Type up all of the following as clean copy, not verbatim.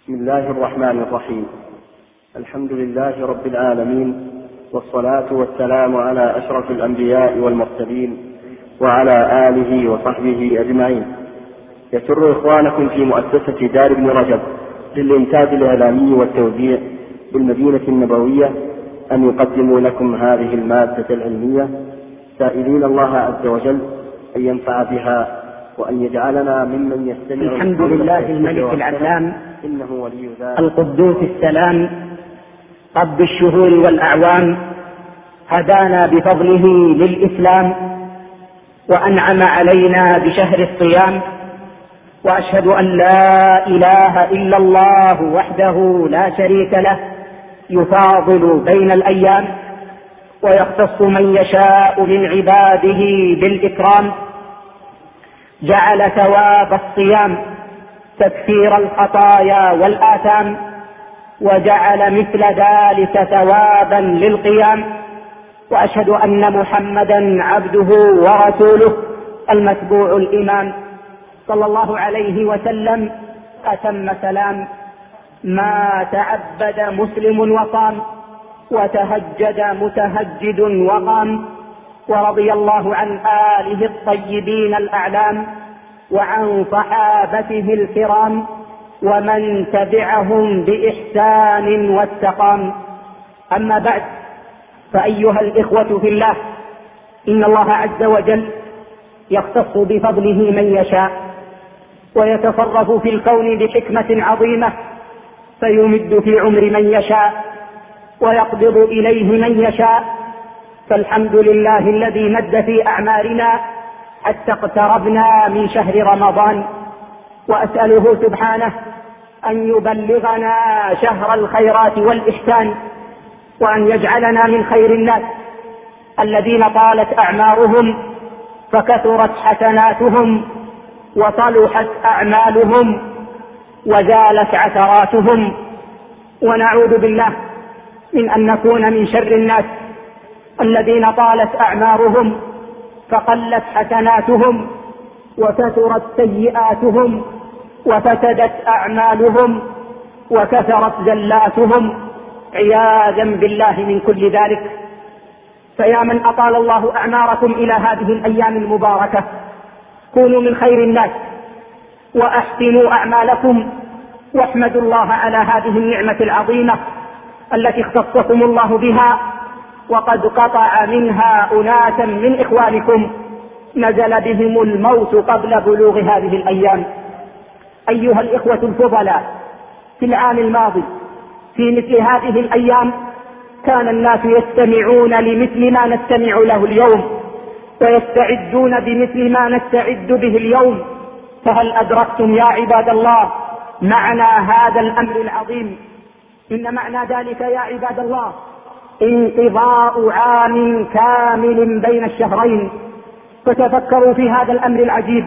بسم الله الرحمن الرحيم. الحمد لله رب العالمين، والصلاة والسلام على أشرف الأنبياء والمرسلين وعلى آله وصحبه أجمعين. يسر إخوانكم في مؤسسة دار ابن رجب للإنتاج الإعلامي والتوزيع بالمدينة النبوية أن يقدموا لكم هذه المادة العلمية، سائلين الله عز وجل أن ينفع بها وأن يجعلنا ممن يستمع. الحمد لله الملك العلام إنه ولي ذلك القدوس السلام رب الشهور والأعوام، هدانا بفضله للإسلام وأنعم علينا بشهر الصيام، وأشهد أن لا إله إلا الله وحده لا شريك له يفاضل بين الأيام ويختص من يشاء من عباده بالإكرام. جعل ثواب الصيام تكفير الخطايا والآثام، وجعل مثل ذلك ثوابا للقيام. وأشهد أن محمدا عبده ورسوله المتبوع الإمام صلى الله عليه وسلم أتم سلام. ما تعبد مسلم وصام، وتهجد متهجد وقام، ورضي الله عن آله الطيبين الأعلام وعن صحابته الكرام ومن تبعهم بإحسان واستقام. أما بعد، فأيها الإخوة في الله، إن الله عز وجل يختص بفضله من يشاء، ويتصرف في الكون بحكمة عظيمة، فيمد في عمر من يشاء ويقبض إليه من يشاء. فالحمد لله الذي مد في أعمارنا حتى اقتربنا من شهر رمضان، وأسأله سبحانه أن يبلغنا شهر الخيرات والإحسان، وأن يجعلنا من خير الناس الذين طالت أعمارهم فكثرت حسناتهم وصلحت أعمالهم وزالت عثراتهم. ونعوذ بالله من أن نكون من شر الناس الذين طالت أعمارهم فقلت حسناتهم وكثرت سيئاتهم وفسدت أعمالهم وكثرت زلاتهم، عياذا بالله من كل ذلك. فيا من أطال الله أعماركم إلى هذه الأيام المباركة، كونوا من خير الناس وأحسنوا أعمالكم، واحمدوا الله على هذه النعمة العظيمة التي اختصكم الله بها. وقد قطع منها أناسا من إخوانكم نزل بهم الموت قبل بلوغ هذه الأيام. أيها الإخوة الفضلاء، في العام الماضي في مثل هذه الأيام كان الناس يستمعون لمثل ما نستمع له اليوم، ويستعدون بمثل ما نستعد به اليوم. فهل أدركتم يا عباد الله معنى هذا الأمر العظيم؟ إن معنى ذلك يا عباد الله انقضاء عام كامل بين الشهرين. فتفكروا في هذا الأمر العجيب،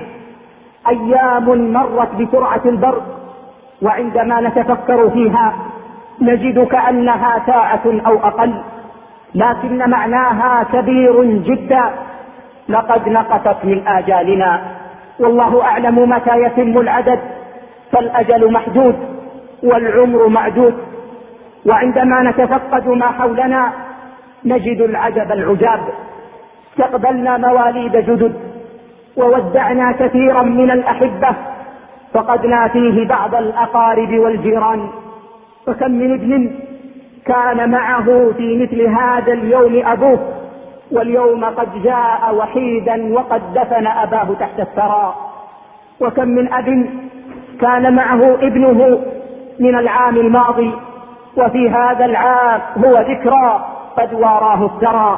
أيام مرت بسرعة البرق، وعندما نتفكر فيها نجد كأنها ساعة أو أقل، لكن معناها كبير جدا. لقد نقصت من آجالنا، والله أعلم متى يتم العدد، فالأجل محدود والعمر معدود. وعندما نتفقد ما حولنا نجد العجب العجاب. استقبلنا مواليد جدد، وودعنا كثيرا من الأحبة، فقدنا فيه بعض الأقارب والجيران. فكم من ابن كان معه في مثل هذا اليوم أبوه، واليوم قد جاء وحيدا وقد دفن أباه تحت الثرى. وكم من أب كان معه ابنه من العام الماضي، وفي هذا العام هو ذكرى قد واراه الثرى.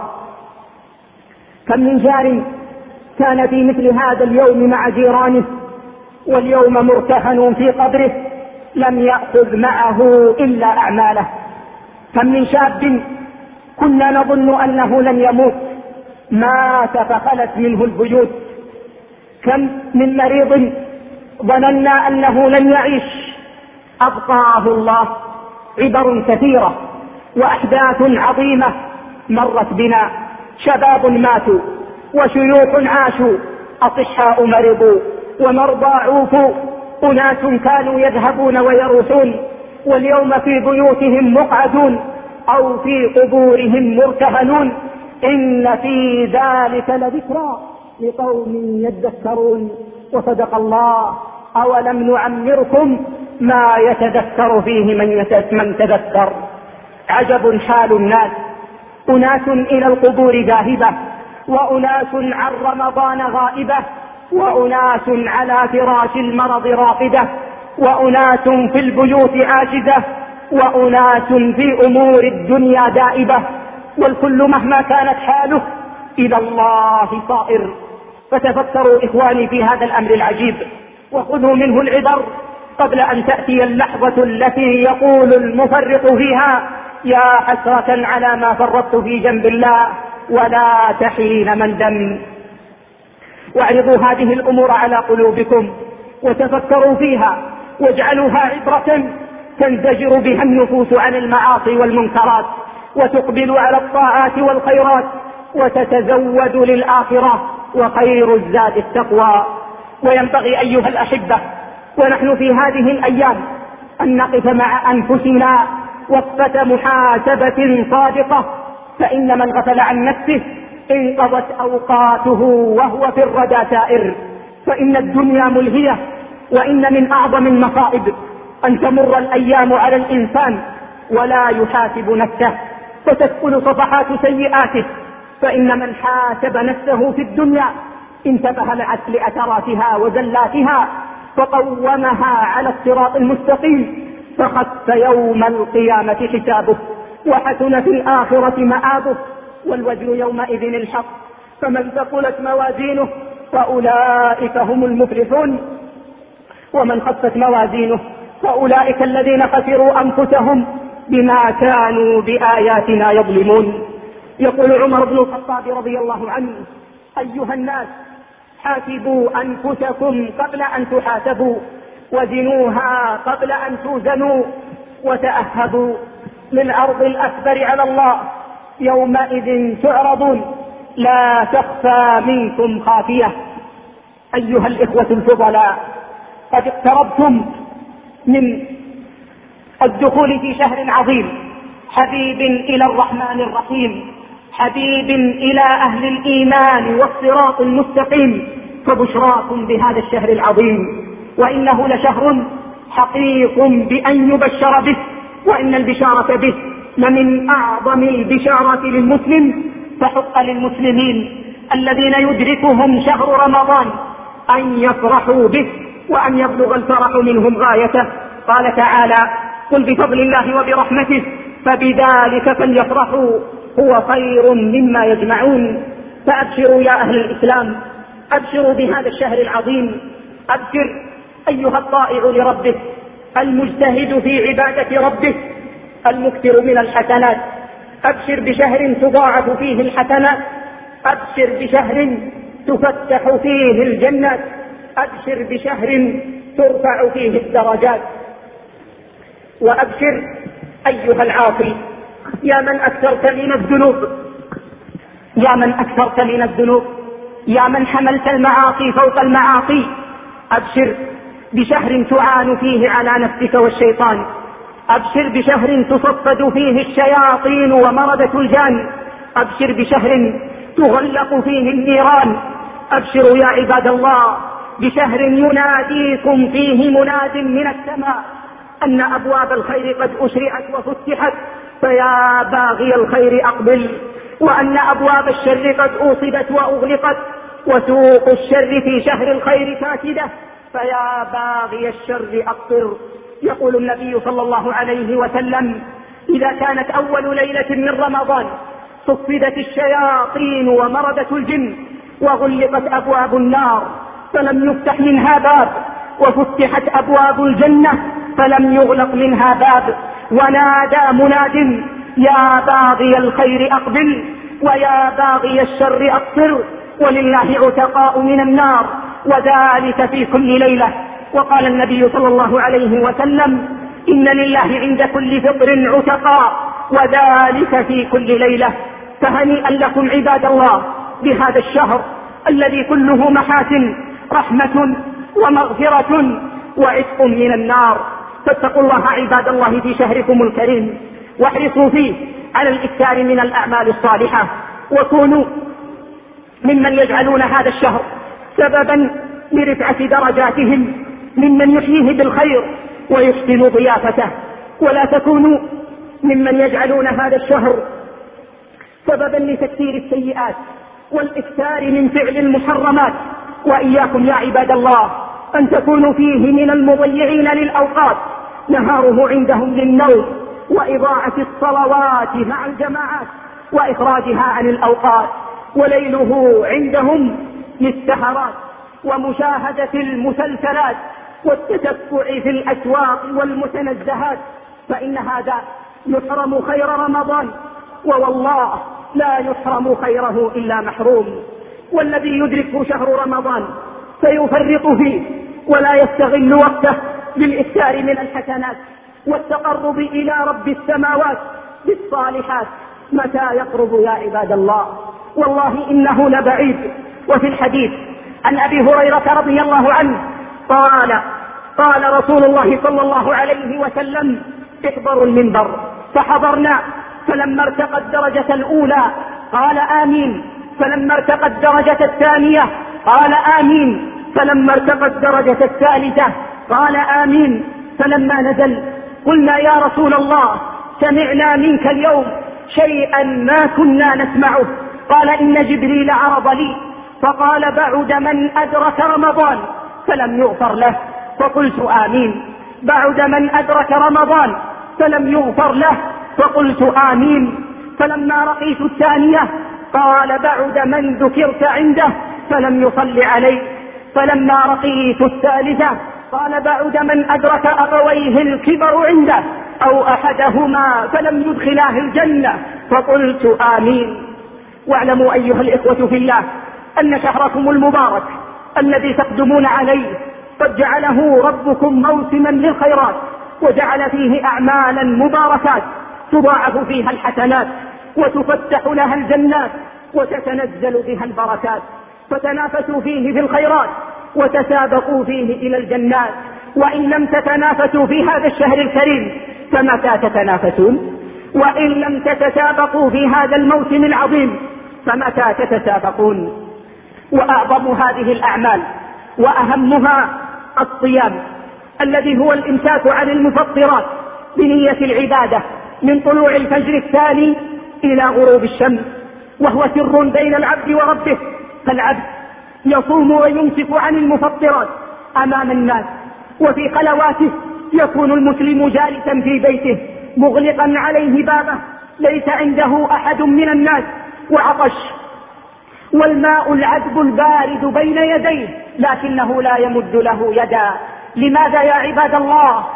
كم من جار كان في مثل هذا اليوم مع جيرانه، واليوم مرتهن في قبره لم يأخذ معه إلا أعماله. كم من شاب كنا نظن أنه لن يموت، مات فخلت منه البيوت. كم من مريض ظننا أنه لن يعيش، أبقاه الله. عبر كثيرة وأحداث عظيمة مرت بنا، شباب ماتوا وشيوخ عاشوا، أصحاء مرضوا ومرضى عوفوا، أناس كانوا يذهبون ويروحون واليوم في بيوتهم مقعدون أو في قبورهم مرتهنون. إن في ذلك لذكرى لقوم يذكرون. وصدق الله. أولم نعمركم ما يتذكر فيه من تذكر. عجب حال الناس، أناس إلى القبور ذاهبة، وأناس عن رمضان غائبة، وأناس على فراش المرض راقدة، وأناس في البيوت عاجزة، وأناس في أمور الدنيا دائبة، والكل مهما كانت حاله إلى الله صائر. فتفكروا إخواني في هذا الأمر العجيب، وخذوا منه العبر قبل أن تأتي اللحظة التي يقول المفرط فيها: يا حسرة على ما فرطت في جنب الله ولا تحين مندم. واعرضوا هذه الأمور على قلوبكم وتفكروا فيها، واجعلوها عبرة تنزجر بها النفوس عن المعاصي والمنكرات، وتقبل على الطاعات والخيرات، وتتزود للآخرة، وخير الزاد التقوى. وينبغي أيها الأحبة ونحن في هذه الأيام أن نقف مع أنفسنا وقفة محاسبة صادقة، فإن من غفل عن نفسه انقضت أوقاته وهو في الردى سائر. فإن الدنيا ملهية، وإن من أعظم المصائب أن تمر الأيام على الإنسان ولا يحاسب نفسه، فتسكن صفحات سيئاته. فإن من حاسب نفسه في الدنيا انتبه لأثراتها وزلاتها، فقومها على الصراط المستقيم، فخف يوم القيامة حسابه، وحسن في الآخرة مآبه، والوجه يومئذ الحق. فمن ثقلت موازينه فأولئك هم المفلحون، ومن خفت موازينه فأولئك الذين خسروا أنفسهم بما كانوا بآياتنا يظلمون. يقول عمر بن الخطاب رضي الله عنه: أيها الناس، حاسبوا أنفسكم قبل أن تحاسبوا، وزنوها قبل أن توزنوا، وتأهبوا للعرض الأكبر على الله. يومئذ تعرضون لا تخفى منكم خافية. أيها الإخوة الفضلاء، قد اقتربتم من الدخول في شهر عظيم، حبيب إلى الرحمن الرحيم، حبيب إلى أهل الإيمان والصراط المستقيم. فبشراكم بهذا الشهر العظيم، وإنه لشهر حقيق بأن يبشر به، وإن البشارة به لمن أعظم البشارات للمسلم. فحق للمسلمين الذين يدركهم شهر رمضان أن يفرحوا به، وأن يبلغ الفرح منهم غايته. قال تعالى: قل بفضل الله وبرحمته فبذلك فليفرحوا هو خير مما يجمعون. فأبشروا يا أهل الإسلام، أبشروا بهذا الشهر العظيم. أبشر أيها الطائع لربه، المجتهد في عبادة ربه، المكثر من الحسنات. أبشر بشهر تضاعف فيه الحسنات، أبشر بشهر تفتح فيه الجنات، أبشر بشهر ترفع فيه الدرجات. وأبشر أيها العاصي، يا من أكثرت من الذنوب، يا من أكثرت من الذنوب، يا من حملت المعاصي فوق المعاصي، أبشر بشهر تعان فيه على نفسك والشيطان، أبشر بشهر تصفد فيه الشياطين ومردة الجان، أبشر بشهر تغلق فيه النيران. أبشروا يا عباد الله بشهر يناديكم فيه مناد من السماء أن أبواب الخير قد أشرعت وفتحت، فيا باغي الخير أقبل، وأن أبواب الشر قد أوصدت وأغلقت، وسوق الشر في شهر الخير فاسدة، فيا باغي الشر أقصر. يقول النبي صلى الله عليه وسلم: إذا كانت أول ليلة من رمضان صفدت الشياطين ومردة الجن، وغلقت أبواب النار فلم يفتح منها باب، وفتحت أبواب الجنة فلم يغلق منها باب، ونادى مناد: يا باغي الخير أقبل، ويا باغي الشر أقصر، ولله عتقاء من النار، وذلك في كل ليلة. وقال النبي صلى الله عليه وسلم: إن لله عند كل فطر عتقاء، وذلك في كل ليلة. فهنيئا لكم عباد الله بهذا الشهر الذي كله محاسن، رحمة ومغفرة وعتق من النار. فاتقوا الله عباد الله في شهركم الكريم، واحرصوا فيه على الإكثار من الأعمال الصالحة، وكونوا ممن يجعلون هذا الشهر سببا لرفعة درجاتهم، ممن يحييه بالخير ويحسن ضيافته، ولا تكونوا ممن يجعلون هذا الشهر سببا لتكثير السيئات والإكثار من فعل المحرمات. وإياكم يا عباد الله أن تكونوا فيه من المضيعين للأوقات، نهاره عندهم للنوم وإضاعة الصلوات مع الجماعات وإخراجها عن الأوقات، وليله عندهم للسهرات ومشاهدة المسلسلات والتتبع في الأسواق والمتنزهات، فإن هذا يحرم خير رمضان، ووالله لا يحرم خيره إلا محروم. والذي يدركه شهر رمضان سيفرط فيه ولا يستغل وقته بالإكثار من الحسنات والتقرب إلى رب السماوات بالصالحات. متى يقرب يا عباد الله؟ والله إنه لبعيد. وفي الحديث عن أبي هريرة رضي الله عنه قال رسول الله صلى الله عليه وسلم: احضروا المنبر. فحضرنا، فلما ارتقى الدرجة الأولى قال آمين، فلما ارتقى الدرجة الثانية قال آمين، فلما ارتقى الدرجة الثالثة قال آمين، فلما نزل قلنا: يا رسول الله، سمعنا منك اليوم شيئا ما كنا نسمعه. قال: إن جبريل عرض لي فقال: بعد من أدرك رمضان فلم يغفر له، فقلت آمين. بعد من أدرك رمضان فلم يغفر له، فقلت آمين. فلما رقيت الثانية قال: بعد من ذكرت عنده فلم يصل عليه. فلما رقيت الثالثة قال: بعد من أدرك أبويه الكبر عنده أو أحدهما فلم يدخلاه الجنة، فقلت آمين. واعلموا أيها الإخوة في الله أن شهركم المبارك الذي تقدمون عليه قد جعله ربكم موسما للخيرات، وجعل فيه أعمالا مباركات تضاعف فيها الحسنات وتفتح لها الجنات وتتنزل بها البركات. فتنافسوا فيه في الخيرات وتسابقوا فيه إلى الجنات. وإن لم تتنافسوا في هذا الشهر الكريم فمتى تتنافسون؟ وإن لم تتسابقوا في هذا الموسم العظيم فمتى تتسابقون؟ وأعظم هذه الأعمال وأهمها الصيام، الذي هو الإمساك عن المفطرات بنية العبادة من طلوع الفجر الثاني إلى غروب الشمس، وهو سر بين العبد وربه. فالعبد يصوم ويمسك عن المفطرات أمام الناس، وفي خلواته يكون المسلم جالسا في بيته مغلقا عليه بابه، ليس عنده أحد من الناس، وعطش والماء العذب البارد بين يديه، لكنه لا يمد له يدا. لماذا يا عباد الله؟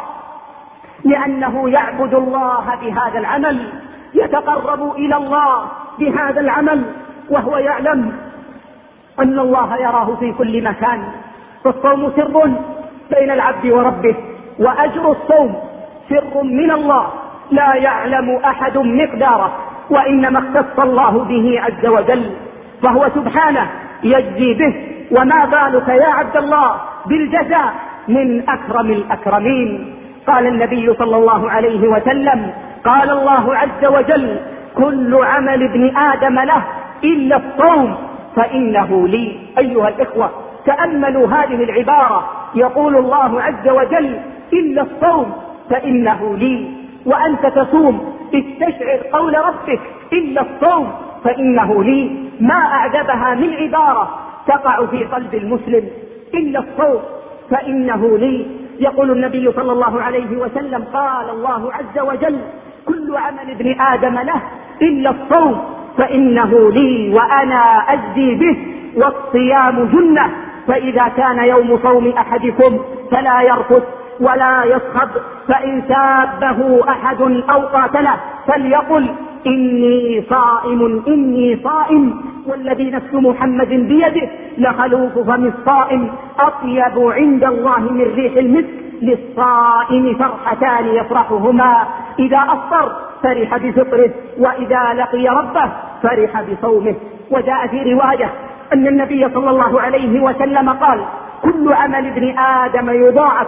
لأنه يعبد الله بهذا العمل، يتقرب إلى الله بهذا العمل، وهو يعلم أن الله يراه في كل مكان. فالصوم سر بين العبد وربه، وأجر الصوم سر من الله لا يعلم أحد مقداره، وإنما اختص الله به عز وجل، فهو سبحانه يجزي به. وما بالك يا عبد الله بالجزاء من أكرم الأكرمين؟ قال النبي صلى الله عليه وسلم: قال الله عز وجل: كل عمل ابن آدم له إلا الصوم فإنه لي. أيها الإخوة، تأملوا هذه العبارة، يقول الله عز وجل: إلا الصوم فإنه لي. وأنت تصوم استشعر قول ربك: إلا الصوم فإنه لي. ما أعجبها من عبارة تقع في قلب المسلم: إلا الصوم فإنه لي. يقول النبي صلى الله عليه وسلم: قال الله عز وجل: كل عمل ابن آدم له إلا الصوم فإنه لي وأنا أجزي به، والصيام جنة، فإذا كان يوم صوم أحدكم فلا يرفث ولا يصخب، فإن سابه أحد أو قاتله فليقل: إني صائم إني صائم، والذي نفس محمد بيده لخلوف فم الصائم أطيب عند الله من ريح المسك. للصائم فرحتان يفرحهما: إذا أفطر فرح بفطره، وإذا لقي ربه فرح بصومه. وجاء في رواية أن النبي صلى الله عليه وسلم قال: كل عمل ابن آدم يضاعف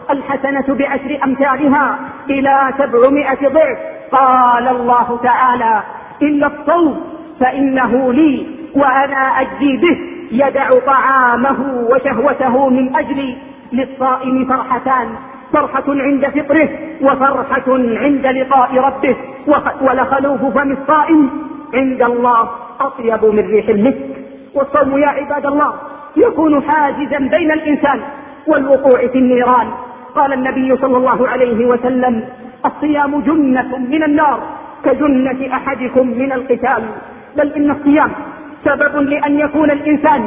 الحسنة بعشر أمثالها إلى 700 ضعف. قال الله تعالى: إلا الصوم فإنه لي وأنا أجزي به، يدع طعامه وشهوته من أجلي. للصائم فرحتان: فرحة عند فطره وفرحة عند لقاء ربه. ولخلوف فم الصائم عند الله أطيب من ريح المسك. والصوم يا عباد الله يكون حاجزا بين الإنسان والوقوع في النيران. قال النبي صلى الله عليه وسلم: الصيام جنة من النار كجنة أحدكم من القتال. بل إن الصيام سبب لأن يكون الإنسان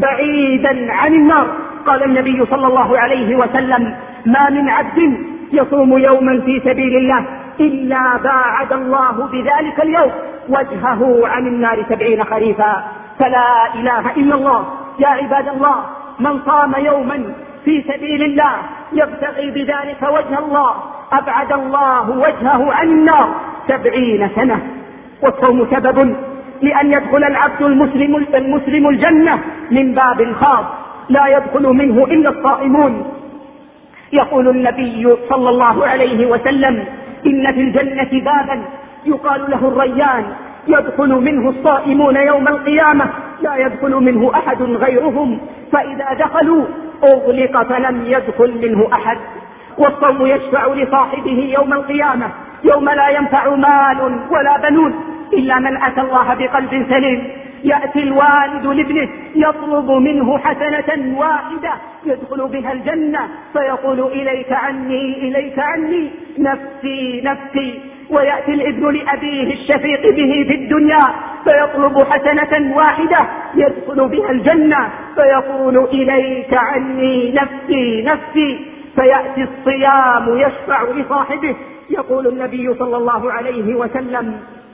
بعيدا عن النار. قال النبي صلى الله عليه وسلم: ما من عبد يصوم يوما في سبيل الله إلا باعد الله بذلك اليوم وجهه عن النار 70 خريفا. فلا إله إلا الله يا عباد الله، من صام يوما في سبيل الله يبتغي بذلك وجه الله أبعد الله وجهه عن النار 70 سنة. والصوم سبب لأن يدخل العبد المسلم الجنة من باب خاص لا يدخل منه إلا الصائمون. يقول النبي صلى الله عليه وسلم: إن في الجنة بابا يقال له الريان، يدخل منه الصائمون يوم القيامة لا يدخل منه أحد غيرهم، فإذا دخلوا أغلق فلم يدخل منه أحد. والصوم يشفع لصاحبه يوم القيامة يوم لا ينفع مال ولا بنون إلا من أتى الله بقلب سليم. يأتي الوالد لابنه يطلب منه حسنة واحدة يدخل بها الجنة فيقول: إليك عني إليك عني، نفسي نفسي. ويأتي الابن لأبيه الشفيق به في الدنيا فيطلب حسنة واحدة يدخل بها الجنة فيقول: إليك عني نفسي نفسي. فيأتي الصيام يشفع لصاحبه. يقول النبي صلى الله عليه وسلم: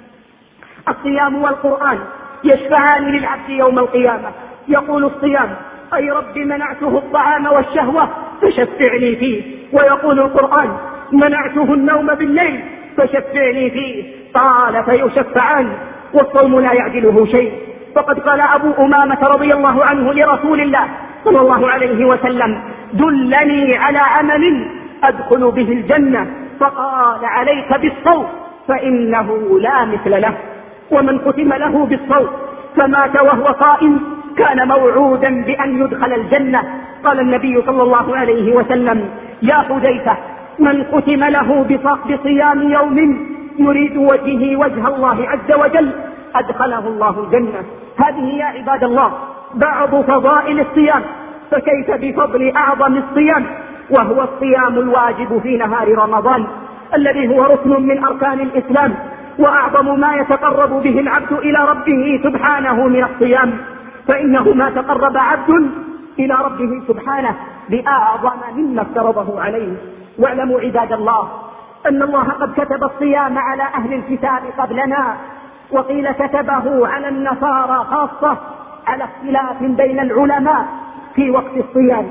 الصيام والقرآن يشفعان للعبد يوم القيامة. يقول الصيام: أي رب منعته الطعام والشهوة فشفعني فيه. ويقول القرآن: منعته النوم بالليل فشفعني فيه. قال: فيشفعان. والصوم لا يعدله شيء. فقد قال أبو أمامة رضي الله عنه لرسول الله صلى الله عليه وسلم: دلني على عمل أدخل به الجنة. فقال: عليك بالصوم فإنه لا مثل له. ومن ختم له بالصوم فمات وهو صائم كان موعودا بأن يدخل الجنة. قال النبي صلى الله عليه وسلم: يا حذيفة، من ختم له بصيام يوم يريد وجه الله عز وجل أدخله الله الجنة. هذه يا عباد الله بعض فضائل الصيام، فكيف بفضل أعظم الصيام وهو الصيام الواجب في نهار رمضان الذي هو ركن من أركان الإسلام وأعظم ما يتقرب به العبد إلى ربه سبحانه من الصيام. فإنه ما تقرب عبد إلى ربه سبحانه بأعظم مما افترضه عليه. واعلموا عباد الله أن الله قد كتب الصيام على أهل الكتاب قبلنا، وقيل كتبه على النصارى خاصة على اختلاف بين العلماء في وقت الصيام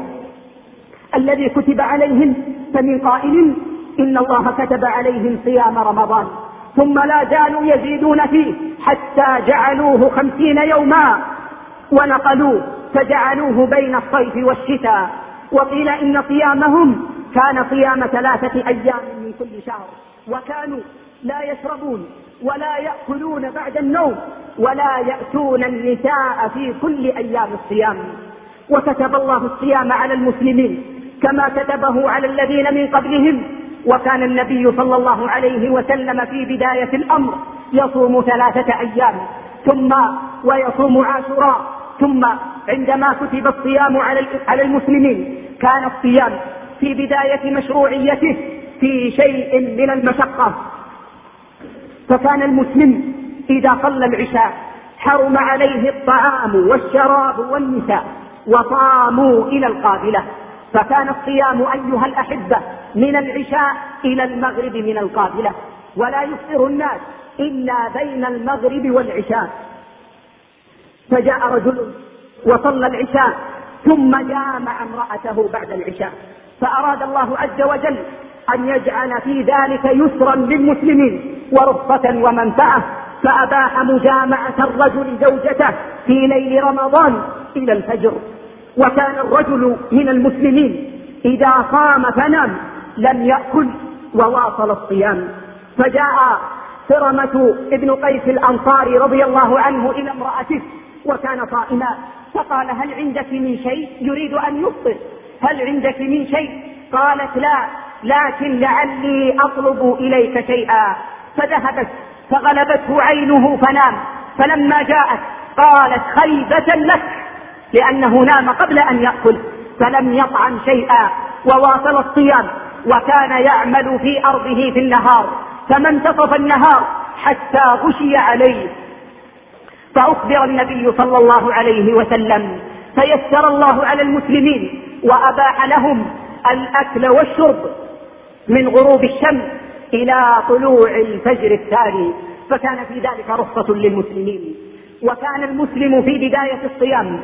الذي كتب عليهم. فمن قائل إن الله كتب عليهم صيام رمضان ثم لا زالوا يزيدون فيه حتى جعلوه 50 يوما ونقلوه فجعلوه بين الصيف والشتاء. وقيل إن صيامهم كان صيام 3 أيام من كل شهر، وكانوا لا يشربون ولا يأكلون بعد النوم ولا يأتون النساء في كل أيام الصيام. وكتب الله الصيام على المسلمين كما كتبه على الذين من قبلهم. وكان النبي صلى الله عليه وسلم في بداية الأمر يصوم 3 أيام ثم ويصوم عاشوراء، ثم عندما كتب الصيام على المسلمين كان الصيام في بداية مشروعيته في شيء من المشقة. فكان المسلم إذا صلى العشاء حرم عليه الطعام والشراب والنساء وصاموا إلى القابلة. فكان الصيام أيها الأحبة من العشاء إلى المغرب من القابلة، ولا يفطر الناس إلا بين المغرب والعشاء. فجاء رجل وصلى العشاء ثم جامع امرأته بعد العشاء، فأراد الله عز وجل أن يجعل في ذلك يسرا للمسلمين ورخصة ومنفعة، فأباح مجامعة الرجل زوجته في ليل رمضان إلى الفجر. وكان الرجل من المسلمين إذا صام فنام لم يأكل وواصل الصيام. فجاء سرمة ابن قيس الأنصاري رضي الله عنه إلى امرأته وكان صائما، فقال: هل عندك من شيء؟ يريد أن يفطر. هل عندك من شيء؟ قالت: لا، لكن لعلي أطلب إليك شيئا. فذهبت فغلبته عينه فنام. فلما جاءت قالت: خيبة لك، لأنه نام قبل أن يأكل فلم يطعم شيئا وواصل الصيام. وكان يعمل في أرضه في النهار، فما انتصف النهار حتى غشي عليه، فأخبر النبي صلى الله عليه وسلم، فيسر الله على المسلمين وأباح لهم الأكل والشرب من غروب الشمس إلى طلوع الفجر الثاني، فكان في ذلك رخصة للمسلمين. وكان المسلم في بداية الصيام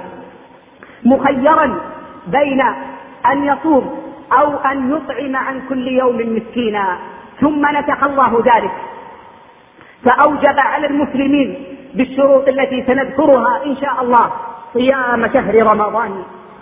مخيرا بين أن يصوم أو أن يطعم عن كل يوم مسكينا، ثم نسخ الله ذلك فأوجب على المسلمين بالشروط التي سنذكرها إن شاء الله صيام شهر رمضان.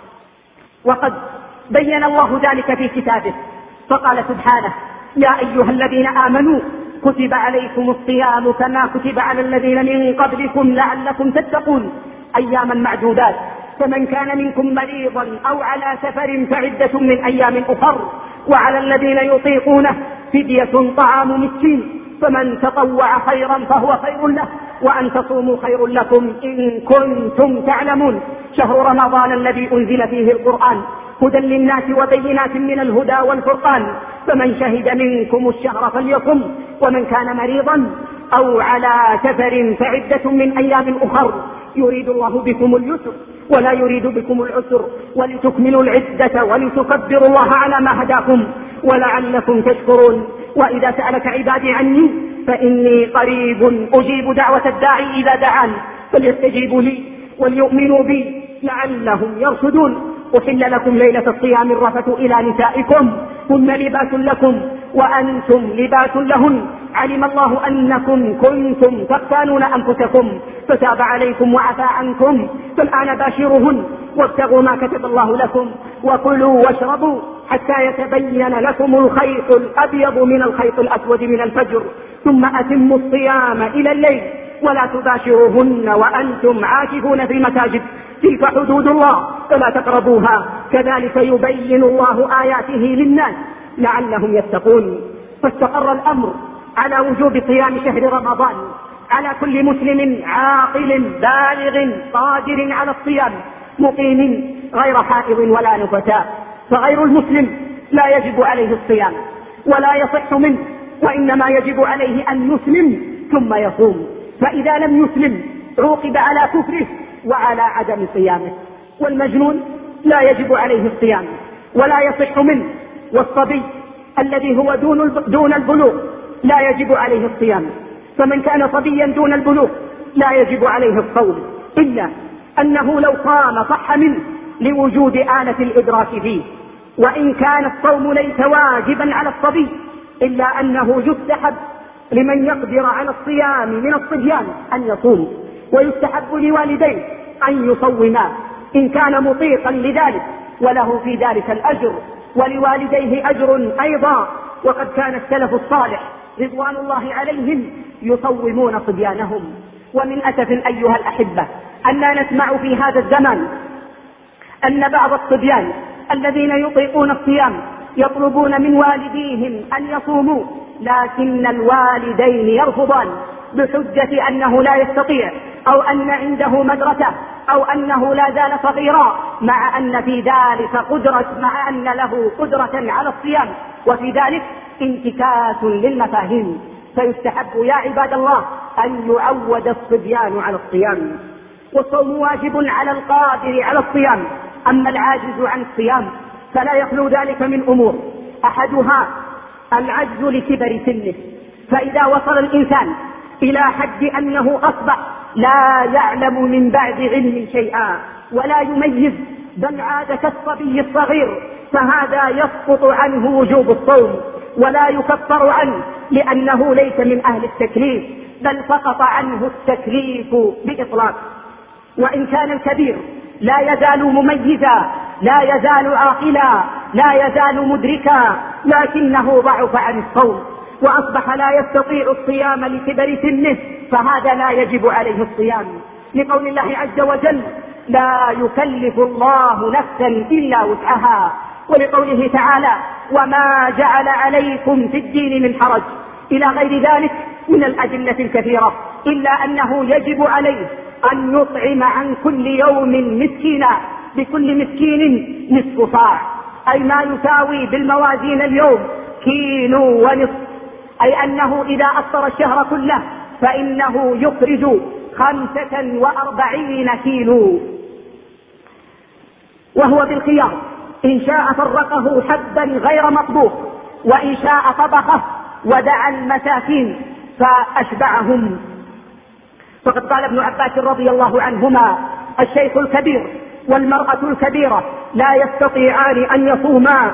وقد بين الله ذلك في كتابه، فقال سبحانه: يا أيها الذين آمنوا كتب عليكم الصيام كما كتب على الذين من قبلكم لعلكم تتقون أياما معدودات، فمن كان منكم مريضا أو على سفر فعدة من أيام أخر، وعلى الذين يطيقونه فدية طعام مسكين، فمن تطوع خيرا فهو خير له، وأن تصوموا خير لكم إن كنتم تعلمون. شهر رمضان الذي أنزل فيه القرآن هدى للناس وبينات من الهدى والفرقان، فمن شهد منكم الشهر فليصم، ومن كان مريضا أو على سفر فعدة من أيام أخر، يريد الله بكم اليسر ولا يريد بكم العسر، ولتكملوا العدة ولتكبروا الله على ما هداكم ولعلكم تشكرون. وإذا سألك عبادي عني فإني قريب أجيب دعوة الداعي إذا دعان، فليستجيبوا لي وليؤمنوا بي لعلهم يرشدون. أحل لكم ليلة الصيام الرفث إلى نسائكم هن لباس لكم وأنتم لباس لهن، علم الله أنكم كنتم تختانون أنفسكم فتاب عليكم وعفى عنكم، فالآن باشروهن وابتغوا ما كتب الله لكم وكلوا واشربوا حتى يتبين لكم الخيط الأبيض من الخيط الأسود من الفجر، ثم أتموا الصيام إلى الليل ولا تباشروهن وأنتم عاكفون في المساجد، تلك حدود الله فلا تقربوها، كذلك يبين الله آياته للناس لعلهم يتقون. فاستقر الأمر على وجوب صيام شهر رمضان على كل مسلم عاقل بالغ قادر على الصيام مقيم غير حائض ولا نفساء. فغير المسلم لا يجب عليه الصيام ولا يصح منه، وإنما يجب عليه أن يسلم ثم يصوم، فإذا لم يسلم عوقب على كفره وعلى عدم صيامه. والمجنون لا يجب عليه الصيام ولا يصح منه، والصبي الذي هو دون البلوغ لا يجب عليه الصيام، فمن كان صبيا دون البلوغ لا يجب عليه الصوم، إلا أنه لو صام صح منه لوجود آلة الإدراك فيه. وإن كان الصوم ليس واجبا على الصبي إلا أنه يستحب لمن يقدر على الصيام من الصبيان أن يصوم، ويستحب لوالديه أن يصوما إن كان مطيقا لذلك وله في ذلك الأجر، ولوالديه أجر أيضا. وقد كان السلف الصالح رضوان الله عليهم يصومون صبيانهم. ومن أسف أيها الأحبة أننا نسمع في هذا الزمان أن بعض الصبيان الذين يطيقون الصيام يطلبون من والديهم أن يصوموا، لكن الوالدين يرفضان بحجة أنه لا يستطيع أو أن عنده مدرسة أو أنه لا زال صغيرا، مع أن له قدرة على الصيام، وفي ذلك انتكاس للمفاهيم. فيستحب يا عباد الله أن يعود الصبيان على الصيام، والصوم واجب على القادر على الصيام. أما العاجز عن الصيام فلا يخلو ذلك من أمور، أحدها العجز لكبر سنه، فإذا وصل الإنسان إلى حد أنه أصبح لا يعلم من بعد علم شيئا ولا يميز بل عاد كالصبي الصغير، فهذا يسقط عنه وجوب الصوم ولا يكفر عنه لأنه ليس من أهل التكليف، بل سقط عنه التكليف بإطلاق. وإن كان الكبير لا يزال مميزا لا يزال عاقلا لا يزال مدركا لكنه ضعف عن الصوم وأصبح لا يستطيع الصيام لكبر سنه، فهذا لا يجب عليه الصيام، لقول الله عز وجل: لا يكلف الله نفسا إلا وسعها، ولقوله تعالى: وما جعل عليكم في الدين من حرج، إلى غير ذلك من الأدلة الكثيرة، إلا أنه يجب عليه أن يطعم عن كل يوم مسكينا، بكل مسكين نصف صاع، أي ما يساوي بالموازين اليوم كيلو ونصف، أي أنه إذا أفطر الشهر كله فإنه يخرج 45 كيلو، وهو بالخيار، إن شاء فرقه حبا غير مطبوخ، وإن شاء طبخه ودعا المساكين فأشبعهم. فقد قال ابن عباس رضي الله عنهما: الشيخ الكبير والمرأة الكبيرة لا يستطيعان أن يصوما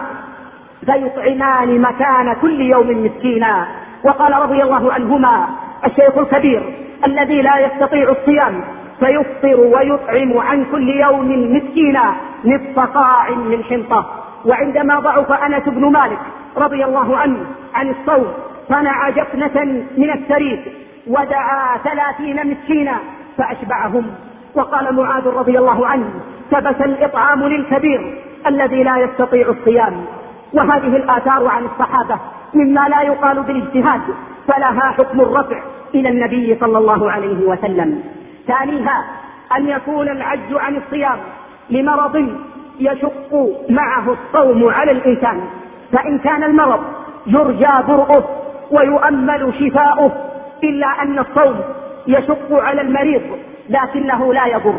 فيطعمان مكان كل يوم مسكينا. وقال رضي الله عنهما: الشيخ الكبير الذي لا يستطيع الصيام فيفطر ويطعم عن كل يوم مسكينا نصف صاع من حنطة. وعندما ضعف أنس بن مالك رضي الله عنه عن الصوم صنع جفنة من السريد ودعا 30 مسكينا فأشبعهم. وقال معاذ رضي الله عنه: ثبت الإطعام للكبير الذي لا يستطيع الصيام. وهذه الآثار عن الصحابة مما لا يقال بالاجتهاد، فلها حكم الرفع إلى النبي صلى الله عليه وسلم. ثانيها أن يكون العجز عن الصيام لمرض يشق معه الصوم على الإنسان، فإن كان المرض يرجى برؤه ويؤمل شفاؤه، إلا أن الصوم يشق على المريض لكنه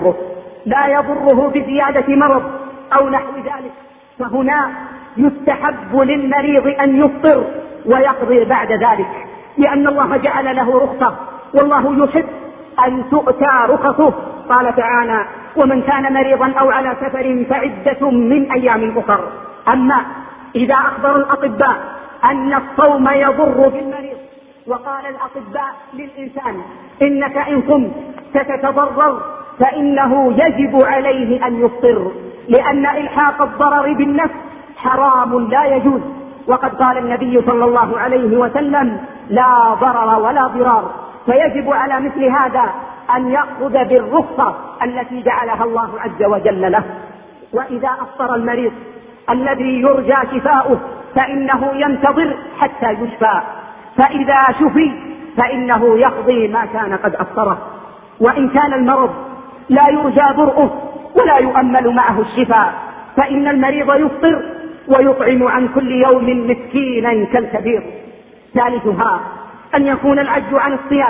لا يضره بزيادة مرض أو نحو ذلك، فهنا يستحب للمريض أن يفطر ويقضي بعد ذلك، لأن الله جعل له رخصة، والله يحب أن تؤتى رخصه. قال تعالى: ومن كان مريضا أو على سفر فعدة من أيام أخر. أما إذا أخبر الأطباء أن الصوم يضر بالمريض، وقال الأطباء للإنسان: إنك إن صمت ستتضرر، فإنه يجب عليه أن يفطر، لأن إلحاق الضرر بالنفس حرام لا يجوز. وقد قال النبي صلى الله عليه وسلم: لا ضرر ولا ضرار. فيجب على مثل هذا أن يأخذ بالرخصة التي جعلها الله عز وجل له. وإذا أفطر المريض الذي يرجى شفاؤه فإنه ينتظر حتى يشفى، فإذا شفي فإنه يقضي ما كان قد أفطره. وإن كان المرض لا يرجى برؤه ولا يؤمل معه الشفاء، فإن المريض يفطر ويطعم عن كل يوم مسكينا كالكبير. ثالثها أن يكون العجز عن الصيام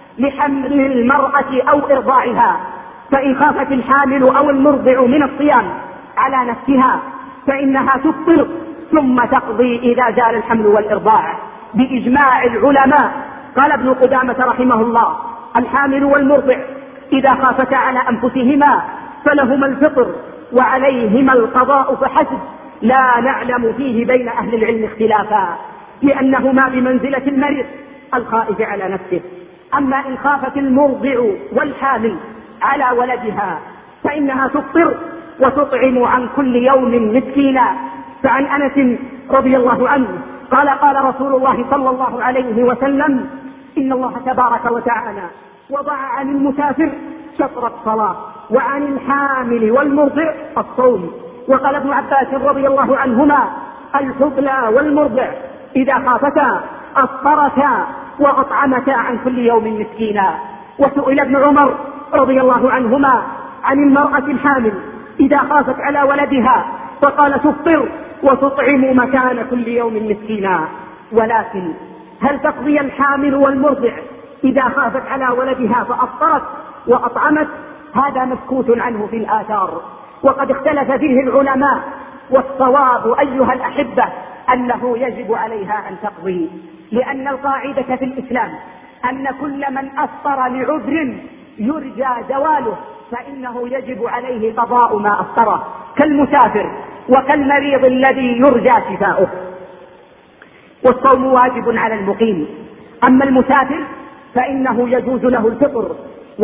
لحمل المرأة أو إرضاعها، فإن خافت الحامل أو المرضع من الصيام على نفسها فإنها تفطر ثم تقضي إذا زال الحمل والإرضاع بإجماع العلماء. قال ابن قدامة رحمه الله: الحامل والمرضع إذا خافتا على أنفسهما فلهما الفطر وعليهما القضاء فحسب، لا نعلم فيه بين أهل العلم اختلافا، لأنهما بمنزلة المريض الخائف على نفسه. أما إن خافت المرضع والحامل على ولدها فإنها تفطر وتطعم عن كل يوم مسكينا. فعن أنس رضي الله عنه قال: قال رسول الله صلى الله عليه وسلم: إن الله تبارك وتعالى وضع عن المسافر شطر الصلاة وعن الحامل والمرضع الصوم. وقال ابن عباس رضي الله عنهما: الحبلى والمرضع إذا خافتا أفطرتا وأطعمتا عن كل يوم مسكينا. وسئل ابن عمر رضي الله عنهما عن المرأة الحامل إذا خافت على ولدها فقال: تفطر وتطعم مكان كل يوم مسكينا. ولكن هل تقضي الحامل والمرضع إذا خافت على ولدها فأفطرت وأطعمت؟ هذا مسكوت عنه في الآثار، وقد اختلف فيه العلماء، والصواب أيها الأحبة أنه يجب عليها أن تقضي، لأن القاعدة في الإسلام أن كل من أفطر لعذر يرجى زواله فإنه يجب عليه قضاء ما أفطره، كالمسافر وكالمريض الذي يرجى شفاؤه. والصوم واجب على المقيم، أما المسافر فإنه يجوز له الفطر.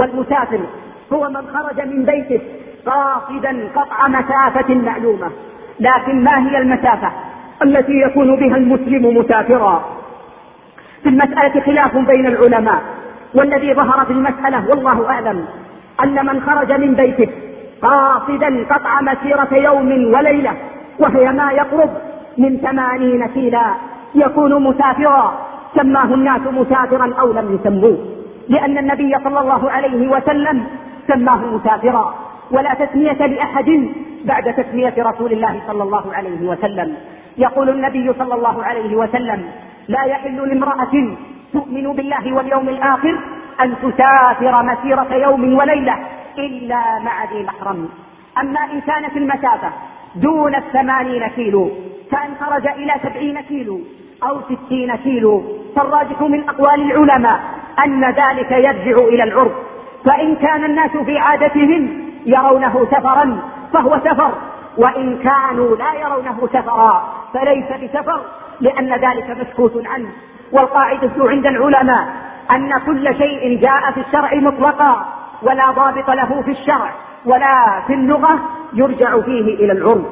والمسافر هو من خرج من بيته قاصدا قطع مسافة معلومة، لكن ما هي المسافة التي يكون بها المسلم مسافرا؟ في المسألة خلاف بين العلماء، والذي ظهر في المسألة والله أعلم أن من خرج من بيته قاصدا قطع مسيرة يوم وليلة وهي ما يقرب من 80 كيلا يكون مسافرا، سماه الناس مسافرا أو لم يسموه، لأن النبي صلى الله عليه وسلم سماه مسافرا، ولا تسمية لأحد بعد تسمية رسول الله صلى الله عليه وسلم. يقول النبي صلى الله عليه وسلم: لا يحل لامرأة تؤمن بالله واليوم الآخر أن تسافر مسيرة يوم وليلة إلا مع ذي محرم. أما إن كانت المسافة دون 80 كيلو، فإن خرج إلى 70 كيلو أو 60 كيلو، فالراجح من أقوال العلماء أن ذلك يرجع إلى العرف، فإن كان الناس في عادتهم يرونه سفرا فهو سفر، وإن كانوا لا يرونه سفرا فليس بسفر، لأن ذلك مسكوت عنه. والقاعدة عند العلماء أن كل شيء جاء في الشرع مطلقا ولا ضابط له في الشرع ولا في اللغة يرجع فيه إلى العرف.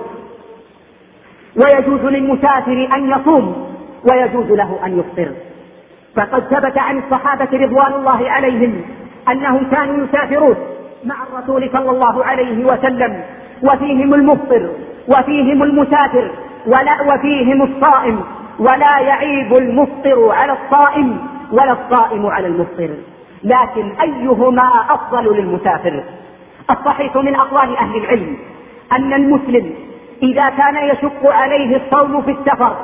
ويجوز للمسافر أن يصوم ويجوز له أن يفطر، فقد ثبت عن الصحابة رضوان الله عليهم أنهم كانوا يسافرون مع الرسول صلى الله عليه وسلم، وفيهم المفطر وفيهم المسافر وفيهم الصائم، ولا يعيب المفطر على الصائم ولا الصائم على المفطر، لكن أيهما أفضل للمسافر؟ الصحيح من أقوال أهل العلم أن المسلم إذا كان يشق عليه الصوم في السفر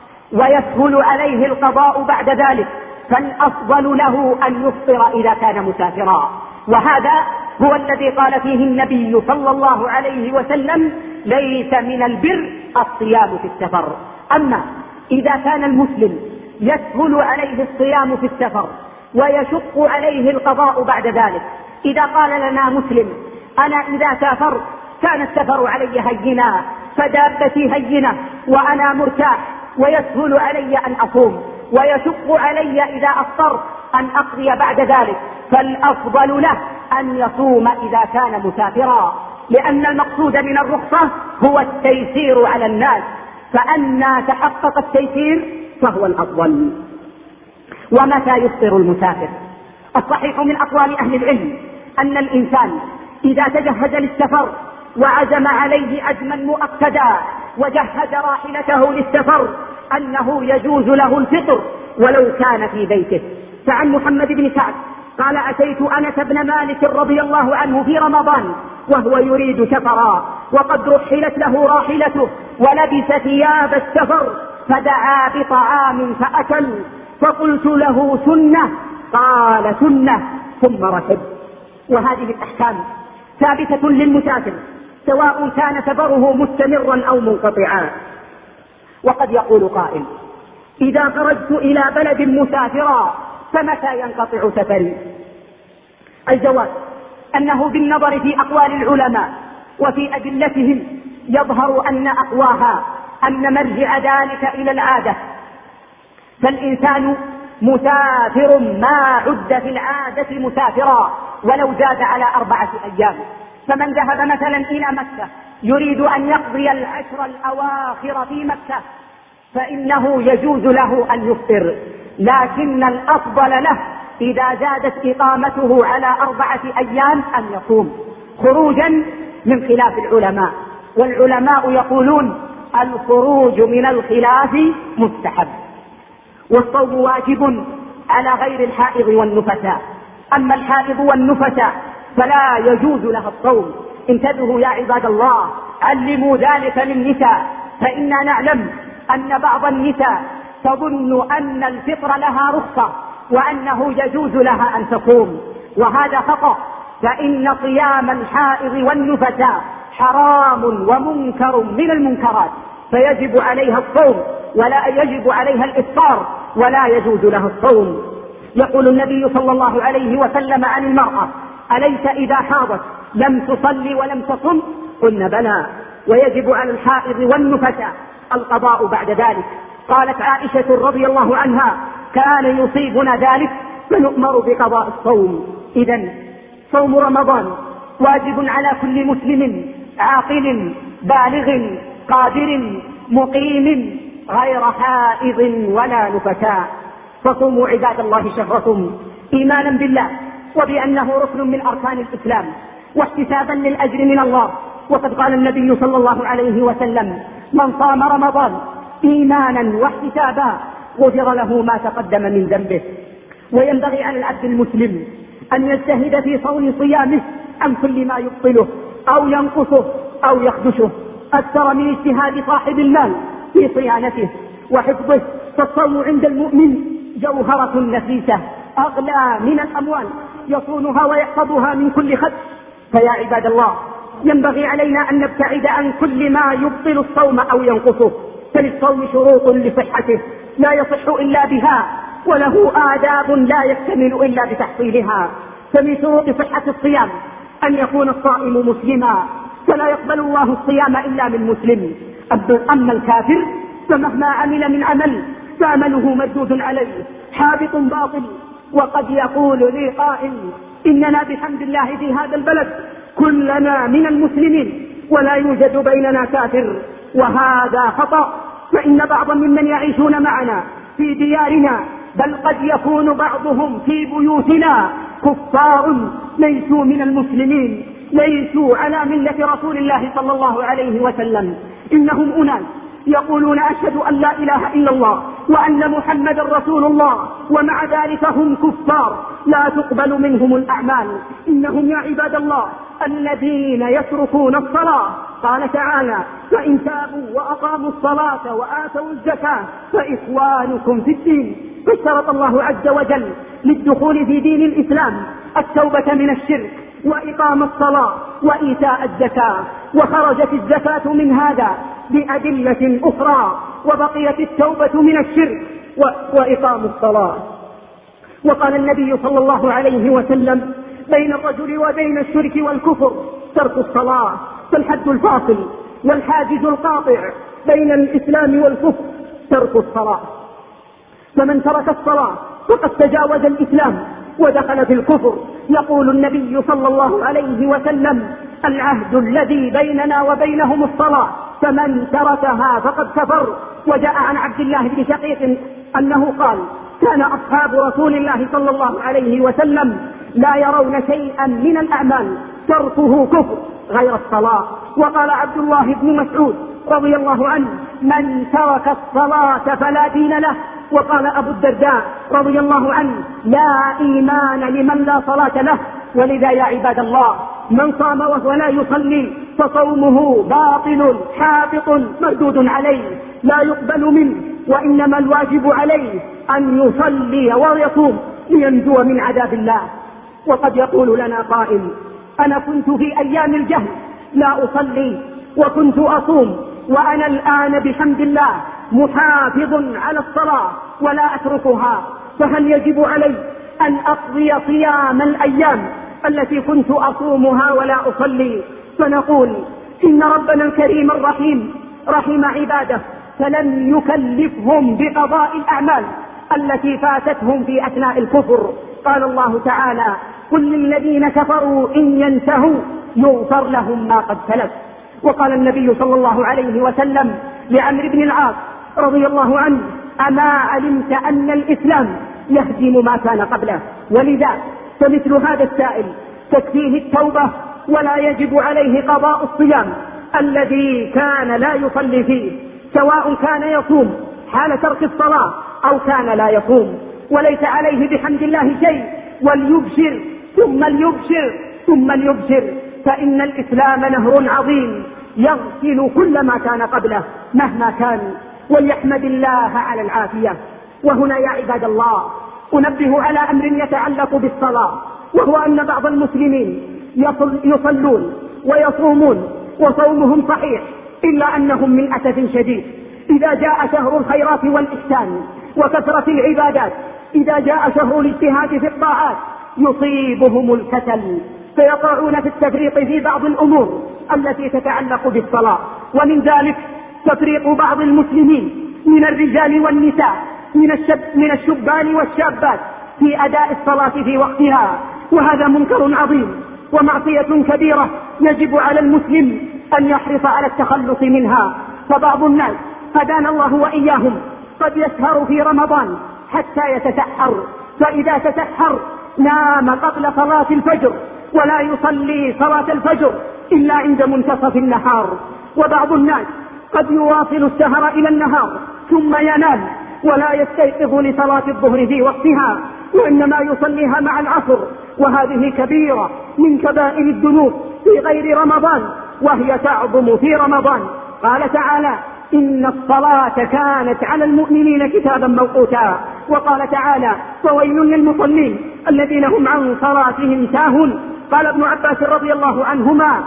ويسهل عليه القضاء بعد ذلك فالأفضل له أن يفطر إذا كان مسافرا، وهذا هو الذي قال فيه النبي صلى الله عليه وسلم: ليس من البر الصيام في السفر. أما إذا كان المسلم يسهل عليه الصيام في السفر ويشق عليه القضاء بعد ذلك، إذا قال لنا مسلم: أنا إذا سافرت كان السفر علي هينا فدابتي هينة وأنا مرتاح ويسهل علي أن أصوم ويشق علي إذا أفطرت أن أقضي بعد ذلك، فالأفضل له أن يصوم إذا كان مسافرا، لأن المقصود من الرخصة هو التيسير على الناس، فأن تحقق التيسير فهو الأفضل. ومتى يفطر المسافر؟ الصحيح من أقوال أهل العلم أن الإنسان إذا تجهز للسفر وعزم عليه عزما مؤكدا وجهز راحلته للسفر أنه يجوز له الفطر ولو كان في بيته. فعن محمد بن سعد قال: أتيت أنس بن مالك رضي الله عنه في رمضان وهو يريد سفرا، وقد رحلت له راحلته ولبس ثياب السفر، فدعا بطعام فأكل، فقلت له: سنة؟ قال: سنة، ثم ركب. وهذه الأحكام ثابتة للمسافر سواء كان سفره مستمرا أو منقطعا. وقد يقول قائل: إذا خرجت إلى بلد مسافرا فمتى ينقطع سفري؟ الجواب أنه بالنظر في أقوال العلماء وفي أدلتهم يظهر أن أقواها أن مرجع ذلك إلى العادة، فالإنسان مسافر ما عد في العادة مسافرا ولو زاد على 4 أيام. فمن ذهب مثلا إلى مكة يريد أن يقضي العشر الأواخر في مكة فإنه يجوز له أن يفطر، لكن الأفضل له إذا زادت إقامته على 4 أيام أن يصوم، خروجا من خلاف العلماء. والعلماء يقولون: الخروج من الخلاف مستحب، والصوم واجب على غير الحائض والنفساء. أما الحائض والنفساء فلا يجوز لها الصوم. انتبهوا يا عباد الله، علموا ذلك للنساء، فإنا نعلم أن بعض النساء تظن أن الفطر لها رخصة وأنه يجوز لها أن تصوم، وهذا خطأ، فإن صيام الحائض والنفساء حرام ومنكر من المنكرات، فيجب عليها الصوم ولا يجب عليها الإفطار ولا يجوز لها الصوم. يقول النبي صلى الله عليه وسلم عن المرأة: أليس إذا حاضت لم تصلي ولم تصم؟ قلنا: بلى. ويجب على الحائض والنفساء القضاء بعد ذلك. قالت عائشة رضي الله عنها: كان يصيبنا ذلك فنؤمر بقضاء الصوم. إذن صوم رمضان واجب على كل مسلم عاقل بالغ قادر مقيم غير حائض ولا نفساء. فصوموا عباد الله شهركم إيمانا بالله وبأنه ركن من أركان الإسلام واحتسابا للأجر من الله. وقد قال النبي صلى الله عليه وسلم: من صام رمضان إيمانا واحتسابا غفر له ما تقدم من ذنبه. وينبغي على العبد المسلم أن يجتهد في صون صيامه عن كل ما يبطله أو ينقصه أو يخدشه أكثر من اجتهاد صاحب المال في صيانته وحفظه. فالصوم عند المؤمن جوهرة نفيسة أغلى من الأموال يصونها ويحفظها من كل خدش. فيا عباد الله، ينبغي علينا أن نبتعد عن كل ما يبطل الصوم أو ينقصه. فللصوم شروط لصحته لا يصح إلا بها، وله آداب لا يكتمل إلا بتحصيلها. فمن شروط صحة الصيام أن يكون الصائم مسلما، فلا يقبل الله الصيام إلا من مسلم. أما الكافر فمهما عمل من عمل فعمله مردود عليه حابط باطل. وقد يقول لي قائل: إننا بحمد الله في هذا البلد كلنا من المسلمين ولا يوجد بيننا كافر، وهذا خطأ. فإن بعضا ممن يعيشون معنا في ديارنا بل قد يكون بعضهم في بيوتنا كفار ليسوا من المسلمين، ليسوا على ملة رسول الله صلى الله عليه وسلم. إنهم أناس يقولون: أشهد أن لا إله إلا الله وأن محمد رسول الله، ومع ذلك هم كفار لا تقبل منهم الأعمال. إنهم يا عباد الله الذين يتركون الصلاة. قال تعالى: فإن تابوا وأقاموا الصلاة وآتوا الزكاة فإخوانكم في الدين. فاشترط الله عز وجل للدخول في دين الإسلام التوبة من الشرك وإقام الصلاة وإيتاء الزكاة، وخرجت الزكاة من هذا بأدلة أخرى، وبقيت التوبة من الشرك وإقام الصلاة. وقال النبي صلى الله عليه وسلم: بين الرجل وبين الشرك والكفر ترك الصلاة. فالحد الفاصل والحاجز القاطع بين الإسلام والكفر ترك الصلاة. فمن ترك الصلاة فقد تجاوز الإسلام ودخل في الكفر. يقول النبي صلى الله عليه وسلم: العهد الذي بيننا وبينهم الصلاة، فمن تركها فقد كفر. وجاء عن عبد الله بن شقيق أنه قال: كان أصحاب رسول الله صلى الله عليه وسلم لا يرون شيئا من الأعمال تركه كفر غير الصلاة. وقال عبد الله بن مسعود رضي الله عنه: من ترك الصلاة فلا دين له. وقال أبو الدرداء رضي الله عنه: لا إيمان لمن لا صلاة له. ولذا يا عباد الله، من صام وهو لا يصلي فصومه باطل حابط مردود عليه لا يقبل منه، وإنما الواجب عليه أن يصلي ويصوم لينجو من عذاب الله. وقد يقول لنا قائل: أنا كنت في أيام الجهل لا أصلي وكنت أصوم، وأنا الآن بحمد الله محافظ على الصلاة ولا أتركها، فهل يجب علي أن أقضي صيام الأيام التي كنت أصومها ولا أصلي؟ فنقول: إن ربنا الكريم الرحيم رحم عباده فلم يكلفهم بقضاء الأعمال التي فاتتهم في أثناء الكفر. قال الله تعالى: قل للذين كفروا إن ينتهوا يغفر لهم ما قد سلف. وقال النبي صلى الله عليه وسلم لعمرو بن العاص رضي الله عنه: أما علمت أن الإسلام يهدم ما كان قبله؟ ولذا فمثل هذا السائل تكفيه التوبة ولا يجب عليه قضاء الصيام الذي كان لا يصلي فيه، سواء كان يصوم حال ترك الصلاة أو كان لا يصوم، وليس عليه بحمد الله شيء. وليبشر ثم ليبشر ثم ليبشر، فإن الإسلام نهر عظيم يغسل كل ما كان قبله مهما كان، وليحمد الله على العافية. وهنا يا عباد الله أنبه على أمر يتعلق بالصلاة، وهو أن بعض المسلمين يصلون ويصومون وصومهم صحيح، إلا أنهم من أسف شديد إذا جاء شهر الخيرات والإحسان وكثرة العبادات، إذا جاء شهر الاجتهاد في الطاعات يصيبهم الكسل، فيقعون في التفريط في بعض الأمور التي تتعلق بالصلاة. ومن ذلك تفريط بعض المسلمين من الرجال والنساء، من الشبان والشابات في أداء الصلاة في وقتها، وهذا منكر عظيم ومعصية كبيرة يجب على المسلم أن يحرص على التخلص منها. فبعض الناس هدانا الله وإياهم قد يسهر في رمضان حتى يتسحر، فإذا تسحر نام قبل صلاة الفجر ولا يصلي صلاة الفجر إلا عند منتصف النهار. وبعض الناس قد يواصل السهر إلى النهار ثم ينام ولا يستيقظ لصلاة الظهر في وقتها، وإنما يصليها مع العصر، وهذه كبيرة من كبائر الذنوب في غير رمضان، وهي تعظم في رمضان. قال تعالى: إن الصلاة كانت على المؤمنين كتابا موقوتا. وقال تعالى: فويل للمصلين الذين هم عن صلاتهم ساهون. قال ابن عباس رضي الله عنهما: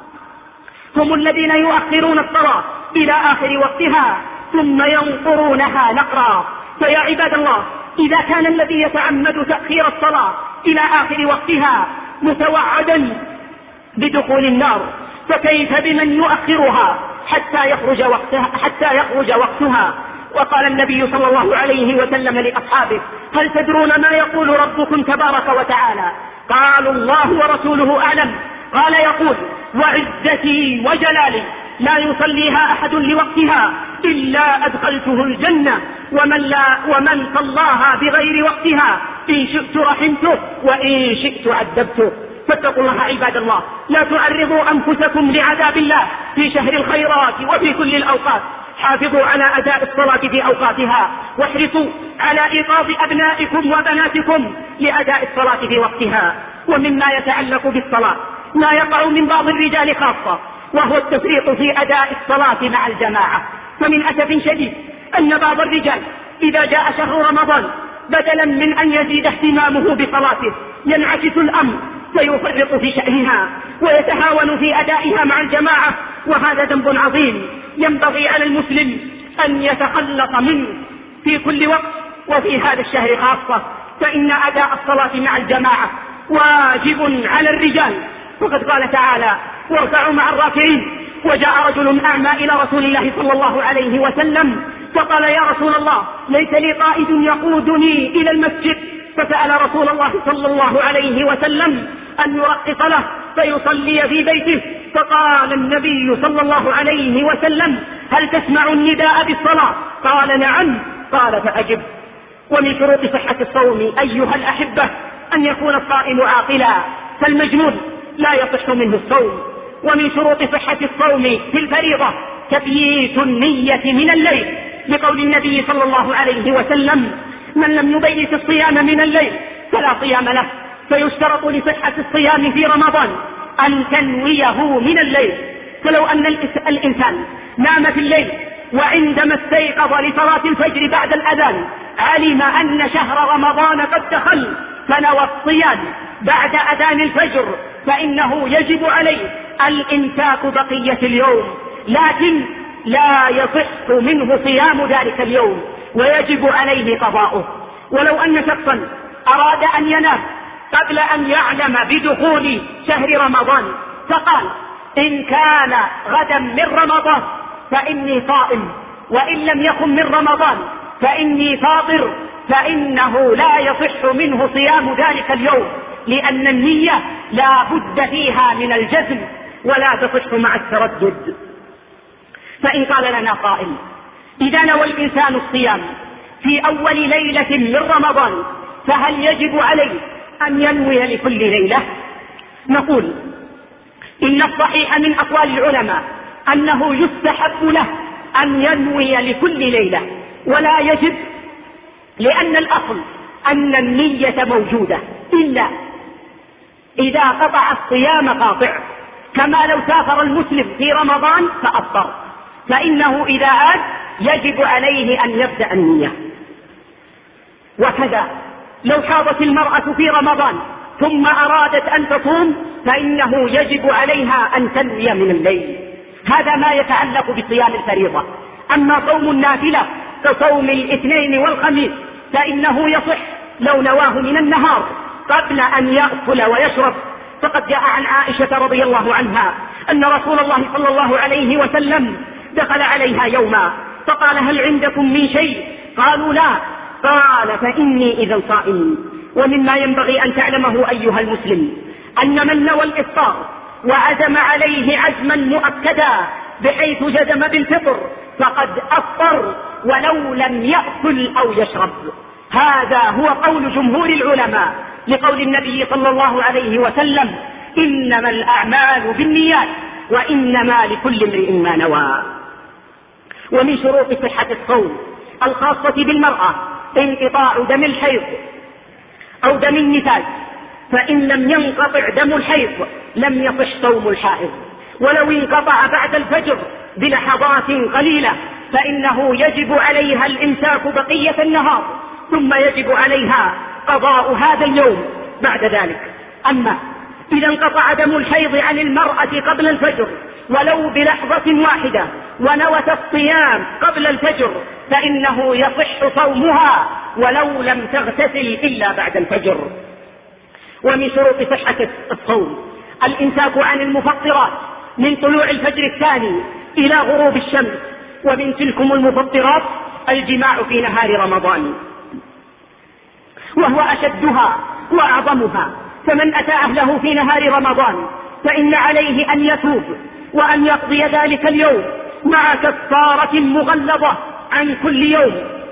هم الذين يؤخرون الصلاة إلى آخر وقتها ثم ينقرونها نقرا. فيا عباد الله، إذا كان الذي يتعمد تأخير الصلاة إلى آخر وقتها متوعدا بدخول النار، فكيف بمن يؤخرها حتى يخرج وقتها؟ وقال النبي صلى الله عليه وسلم لأصحابه: هل تدرون ما يقول ربكم تبارك وتعالى؟ قالوا: الله ورسوله أعلم. قال: يقول: وعزتي وجلالي لا يصليها أحد لوقتها إلا أدخلته الجنة، ومن صلاها بغير وقتها إن شئت رحمته وإن شئت عذبته. فاتقوا الله عباد الله، لا تعرضوا أنفسكم لعذاب الله في شهر الخيرات وفي كل الأوقات. حافظوا على أداء الصلاة في أوقاتها، واحرصوا على إيقاظ أبنائكم وبناتكم لأداء الصلاة في وقتها. ومما يتعلق بالصلاة ما يقع من بعض الرجال خاصة، وهو التفريط في أداء الصلاة مع الجماعة. فمن أسف شديد أن بعض الرجال إذا جاء شهر رمضان بدلا من أن يزيد اهتمامه بصلاته ينعكس الأمر ويفرط في شأنها ويتهاون في أدائها مع الجماعة، وهذا ذنب عظيم ينبغي على المسلم أن يتخلص منه في كل وقت وفي هذا الشهر خاصة. فإن أداء الصلاة مع الجماعة واجب على الرجال، وقد قال تعالى: واركعوا مع الراكعين. وجاء رجل أعمى إلى رسول الله صلى الله عليه وسلم فقال: يا رسول الله، ليس لي قائد يقودني إلى المسجد. فسأل رسول الله صلى الله عليه وسلم أن يرقص له فيصلي في بيته. فقال النبي صلى الله عليه وسلم: هل تسمع النداء بالصلاة؟ قال: نعم. قال: فأجب. ومن شروط صحة الصوم أيها الأحبة أن يكون الصائم عاقلا، فالمجنون لا يصح منه الصوم. ومن شروط صحة الصوم في الفريضة تبييت النية من الليل، لقول النبي صلى الله عليه وسلم: من لم يبيت الصيام من الليل فلا صيام له. فيشترط لصحة الصيام في رمضان أن تنويه من الليل. فلو أن الإنسان نام في الليل وعندما استيقظ لصلاة الفجر بعد الأذان علم أن شهر رمضان قد دخل فنوى الصيام بعد أذان الفجر، فإنه يجب عليه الإمساك بقية اليوم، لكن لا يصح منه صيام ذلك اليوم ويجب عليه قضاؤه. ولو أن شخصا أراد أن ينام قبل أن يعلم بدخول شهر رمضان فقال: إن كان غدا من رمضان فإني صائم، وإن لم يكن من رمضان فإني فاطر، فإنه لا يصح منه صيام ذلك اليوم، لأن النية لا بد فيها من الجزم ولا تصح مع التردد. فإن قال لنا قائل: إذا نوى الإنسان الصيام في أول ليلة من رمضان فهل يجب عليه أن ينوي لكل ليلة؟ نقول: إن الصحيح من أقوال العلماء أنه يستحب له أن ينوي لكل ليلة ولا يجب، لأن الأصل أن النية موجودة، إلا إذا قطع الصيام قاطع، كما لو سافر المسلم في رمضان فأفطر، فإنه إذا عاد يجب عليه أن يبدأ النية. وكذا لو حاضت المرأة في رمضان ثم أرادت أن تصوم فإنه يجب عليها أن تنوي من الليل. هذا ما يتعلق بصيام الفريضة. أما صوم النافلة كصوم الاثنين والخميس فإنه يصح لو نواه من النهار قبل أن يأكل ويشرب. فقد جاء عن عائشة رضي الله عنها أن رسول الله صلى الله عليه وسلم دخل عليها يوما فقال: هل عندكم من شيء؟ قالوا: لا. قال: فإني إذا صائم. ومما ينبغي أن تعلمه أيها المسلم أن من نوى الإفطار وعزم عليه عزما مؤكدا بحيث جزم بالفطر فقد أفطر ولو لم يأكل أو يشرب. هذا هو قول جمهور العلماء لقول النبي صلى الله عليه وسلم: إنما الأعمال بالنيات وإنما لكل امرئ ما نوى. ومن شروط صحة الصوم الخاصة بالمرأة انقطاع دم الحيض أو دم النفاس، فإن لم ينقطع دم الحيض لم يصح صوم الحائض، ولو انقطع بعد الفجر بلحظات قليلة فإنه يجب عليها الإمساك بقية النهار، ثم يجب عليها قضاء هذا اليوم بعد ذلك. أما إذا انقطع دم الحيض عن المرأة قبل الفجر ولو بلحظة واحدة ونوت الصيام قبل الفجر فإنه يصح صومها ولو لم تغتسل إلا بعد الفجر. ومن شروط صحة الصوم الإمساك عن المفطرات من طلوع الفجر الثاني إلى غروب الشمس، ومن تلكم المفطرات الجماع في نهار رمضان، وهو أشدها وأعظمها. فمن أتى أهله في نهار رمضان فإن عليه أن يتوب وأن يقضي ذلك اليوم مع كفارة مغلظة عن كل يوم،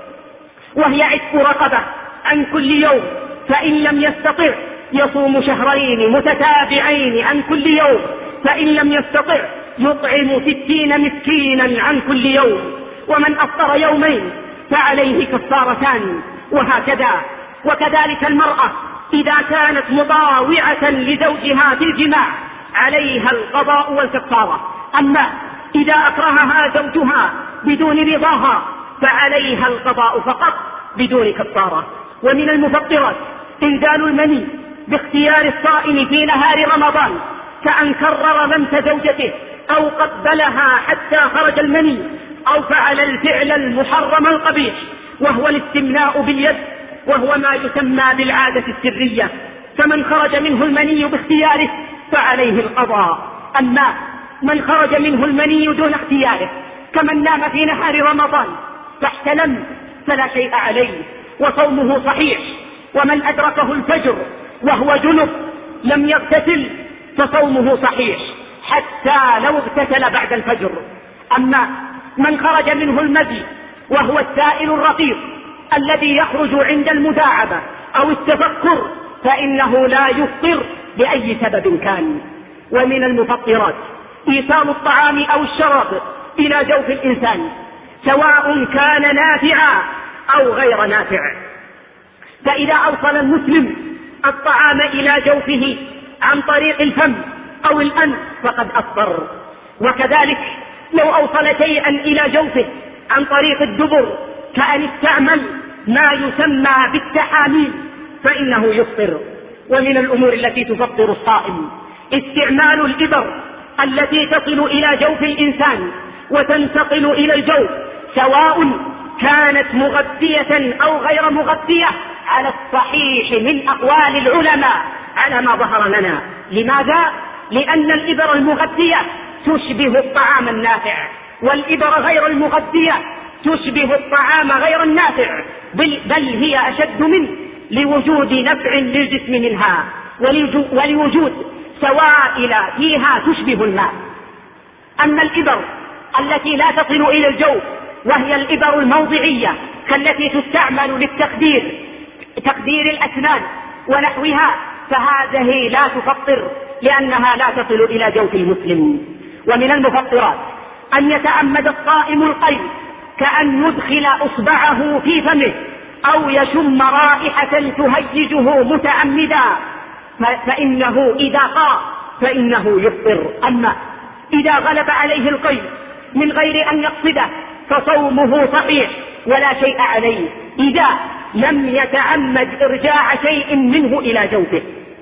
وهي عتق رقبة عن كل يوم، فإن لم يستطع يصوم شهرين متتابعين عن كل يوم، فإن لم يستطع يطعم 60 مسكينا عن كل يوم، ومن أفطر يومين فعليه كفارتان، وهكذا. وكذلك المرأة إذا كانت مطاوعة لزوجها في الجماع عليها القضاء والكفارة. أما إذا أكرهها زوجها بدون رضاها فعليها القضاء فقط بدون كفارة. ومن المفطرات إنزال المني باختيار الصائم في نهار رمضان، كأن كرر لمس زوجته أو قبلها حتى خرج المني، أو فعل الفعل المحرم القبيح وهو الاستمناء باليد، وهو ما يسمى بالعادة السرية. فمن خرج منه المني باختياره فعليه القضاء. أما من خرج منه المني دون اختياره كمن نام في نهار رمضان فاحتلم فلا شيء عليه وصومه صحيح. ومن أدركه الفجر وهو جنب لم يغتسل فصومه صحيح حتى لو اغتسل بعد الفجر. أما من خرج منه المذي وهو السائل الرقيق الذي يخرج عند المداعبة أو التفكر فإنه لا يفطر بأي سبب كان. ومن المفطرات إيصال الطعام أو الشراب إلى جوف الإنسان سواء كان نافعا أو غير نافع، فإذا أوصل المسلم الطعام إلى جوفه عن طريق الفم أو الأنف فقد أفطر. وكذلك لو أوصل شيئا إلى جوفه عن طريق الدبر كأن استعمل ما يسمى بالتحاميل فإنه يفطر. ومن الأمور التي تفطر الصائم استعمال الإبر التي تصل إلى جوف الإنسان وتنتقل إلى الجوف، سواء كانت مغذية أو غير مغذية، على الصحيح من أقوال العلماء على ما ظهر لنا. لماذا؟ لأن الإبر المغذية تشبه الطعام النافع، والإبر غير المغذية تشبه الطعام غير النافع، بل هي أشد منه لوجود نفع للجسم منها، ولوجود سوائل فيها تشبه الماء. أما الإبر التي لا تصل إلى الجوف وهي الإبر الموضعية كالتي تستعمل تقدير الأسنان ونحوها فهذه لا تفطر لأنها لا تصل إلى جوف المسلم. ومن المفطرات أن يتعمد الصائم القيء كأن يدخل أصبعه في فمه أو يشم رائحة تهيجه متعمدا، فإنه إذا قاء فإنه يفطر. أما إذا غلب عليه القيء من غير أن يقصده فصومه صحيح ولا شيء عليه إذا لم يتعمد إرجاع شيء منه إلى جوفه.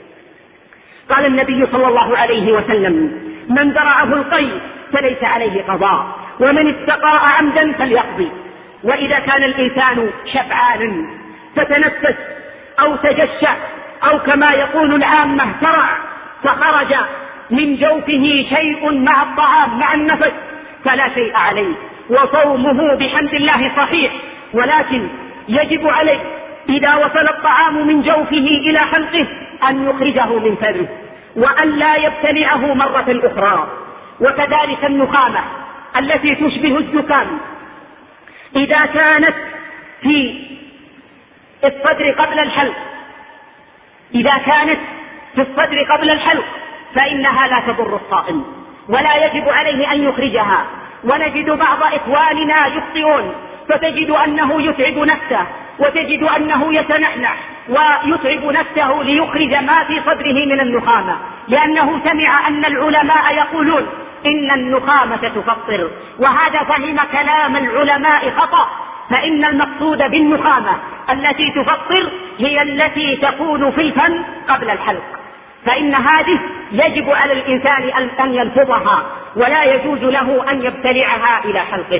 قال النبي صلى الله عليه وسلم: من درعه القيء فليس عليه قضاء، ومن استقاء عمدا فليقضي. وإذا كان الإنسان شبعانا فتنفس أو تجشع أو كما يقول العامة ترع فخرج من جوفه شيء مع الطعام مع النفس فلا شيء عليه وصومه بحمد الله صحيح، ولكن يجب عليه إذا وصل الطعام من جوفه إلى حلقه أن يخرجه من فمه وأن لا يبتلعه مرة أخرى. وكذلك النخامة التي تشبه الزكام إذا كانت في الصدر قبل الحلق، إذا كانت في الصدر قبل الحلق فإنها لا تضر الصائم ولا يجب عليه أن يخرجها. ونجد بعض إخواننا يخطئون، فتجد أنه يتعب نفسه وتجد أنه يتنحنح ويتعب نفسه ليخرج ما في صدره من النخامة، لأنه سمع أن العلماء يقولون إن النخامة تفطر، وهذا فهم كلام العلماء خطأ. فإن المقصود بالنخامة التي تفطر هي التي تكون في الفم قبل الحلق، فإن هذه يجب على الإنسان أن يلفظها ولا يجوز له أن يبتلعها إلى حلقه.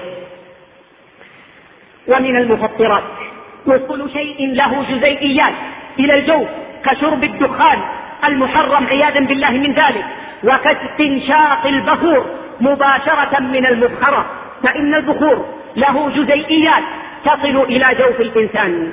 ومن المفطرات وصول شيء له جزيئيات إلى الجوف كشرب الدخان المحرم عياذا بالله من ذلك، وكاستنشاق البخور مباشرة من المبخرة، فإن البخور له جزيئيات تصل إلى جوف الإنسان.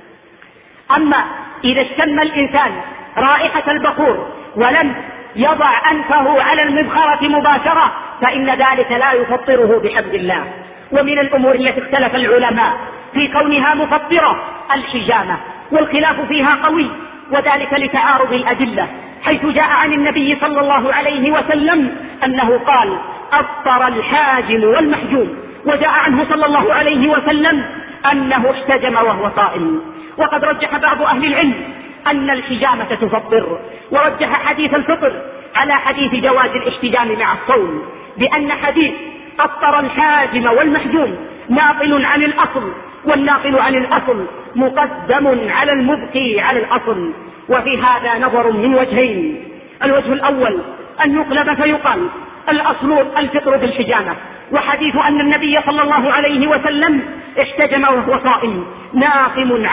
أما إذا اشتم الإنسان رائحة البخور ولم يضع أنفه على المبخرة مباشرة فإن ذلك لا يفطره بحمد الله. ومن الأمور التي اختلف العلماء في كونها مفطرة الحجامة، والخلاف فيها قوي، وذلك لتعارض الأدلة، حيث جاء عن النبي صلى الله عليه وسلم أنه قال: أفطر الحاجم والمحجوم، وجاء عنه صلى الله عليه وسلم أنه احتجم وهو صائم. وقد رجح بعض أهل العلم أن الحجامة تفطر، ورجح حديث الفطر على حديث جواز الاحتجام مع الصوم، بأن حديث أفطر الحاجم والمحجوم ناقل عن الأصل، والناقل عن الأصل مقدم على المبقي على الأصل. وفي هذا نظر من وجهين: الوجه الأول أن يقلب فيقال الأصل الفطر بالحجامة، وحديث أن النبي صلى الله عليه وسلم احتجم وهو صائم ناقل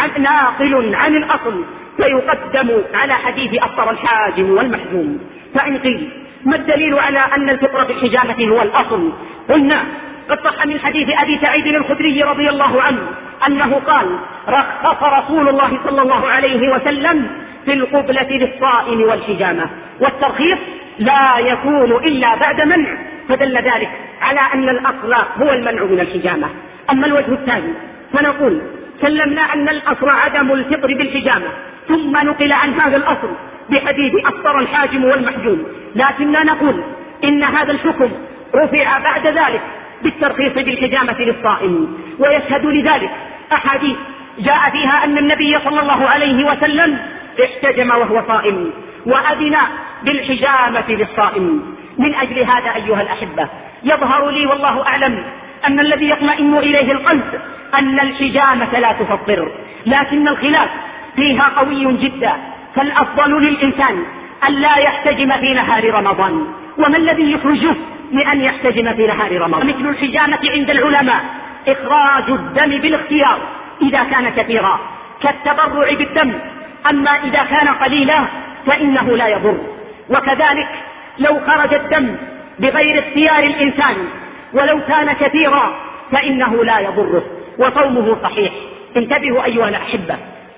عن الأصل، فيقدم على حديث أفطر الحاجم والمحجوم. فإن قيل ما الدليل على أن الفطر بالحجامة هو الأصل؟ قلنا قد صح من حديث أبي سعيد الخدري رضي الله عنه أنه قال: رخص رسول الله صلى الله عليه وسلم في القبلة للصائم والحجامة، والترخيص لا يكون إلا بعد منع، فدل ذلك على أن الأصل هو المنع من الحجامة. أما الوجه الثاني فنقول: سلمنا أن الأصل عدم الفطر بالحجامة، ثم نقل عن هذا الأصل بحديث أفطر الحاجم والمحجوم، لكننا نقول إن هذا الحكم رفع بعد ذلك بالترخيص بالحجامة للصائم، ويشهد لذلك أحاديث جاء فيها أن النبي صلى الله عليه وسلم احتجم وهو صائم وأذن بالحجامة للصائم. من أجل هذا أيها الأحبة يظهر لي والله أعلم أن الذي يطمئن إليه القلب أن الحجامة لا تفطر، لكن الخلاف فيها قوي جدا، فالأفضل للإنسان أن لا يحتجم في نهار رمضان. وما الذي يخرجه من أن يحتجم في نهار رمضان؟ مثل الحجامة عند العلماء إخراج الدم بالاختيار إذا كان كثيرا كالتبرع بالدم، أما إذا كان قليلا فإنه لا يضر. وكذلك لو خرج الدم بغير اختيار الإنسان ولو كان كثيرا فإنه لا يضره وصومه صحيح. انتبهوا أيها الأحبة،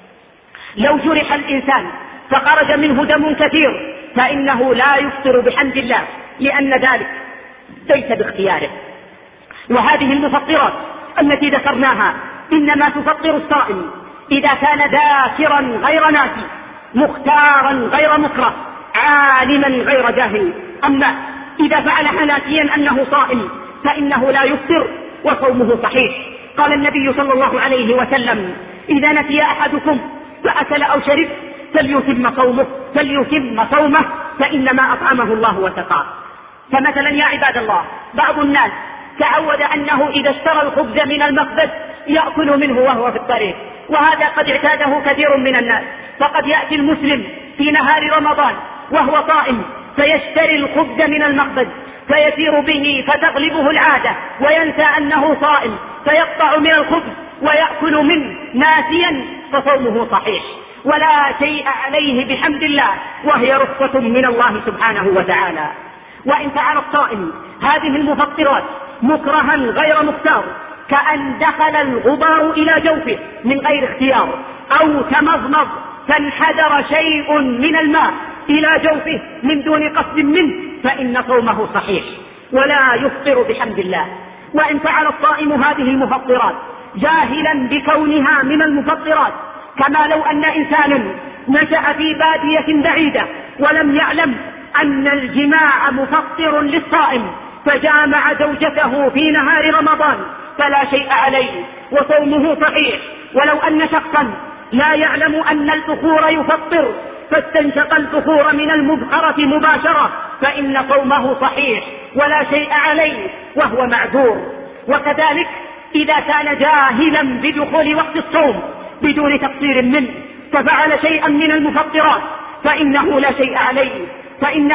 لو جرح الإنسان فخرج منه دم كثير فإنه لا يفطر بحمد الله، لأن ذلك ليس باختياره. وهذه المفطرات التي ذكرناها إنما تفطر الصائم إذا كان ذاكرا غير ناسي، مختارا غير مكره، عالما غير جاهل. أما إذا فعلها ناسيا أنه صائم فإنه لا يفطر وصومه صحيح. قال النبي صلى الله عليه وسلم: إذا نسي أحدكم فأكل أو شرب فليتم صومه فإنما أطعمه الله وسقاه. فمثلا يا عباد الله، بعض الناس تعود أنه إذا اشترى الخبز من المخبز يأكل منه وهو في الطريق، وهذا قد اعتاده كثير من الناس. فقد يأتي المسلم في نهار رمضان وهو صائم فيشتري الخبز من المخبز فيسير به فتغلبه العادة وينسى أنه صائم، فيقطع من الخبز ويأكل منه ناسيا، فصومه صحيح ولا شيء عليه بحمد الله، وهي رخصة من الله سبحانه وتعالى. وإن فعل الصائم هذه المفطرات مكرها غير مختار، كأن دخل الغبار إلى جوفه من غير اختيار، أو تمضمض فانحدر شيء من الماء إلى جوفه من دون قصد منه، فإن صومه صحيح ولا يفطر بحمد الله. وإن فعل الصائم هذه المفطرات جاهلا بكونها من المفطرات، كما لو أن إنسانا نشأ في بادية بعيدة ولم يعلم أن الجماع مفطر للصائم فجامع زوجته في نهار رمضان فلا شيء عليه وصومه صحيح. ولو أن شخصا لا يعلم أن البخور يفطر فاستنشق البخور من المبخرة مباشرة فإن صومه صحيح ولا شيء عليه وهو معذور. وكذلك إذا كان جاهلا بدخول وقت الصوم بدون تقصير منه ففعل شيئا من المفطرات فإنه لا شيء عليه. فإن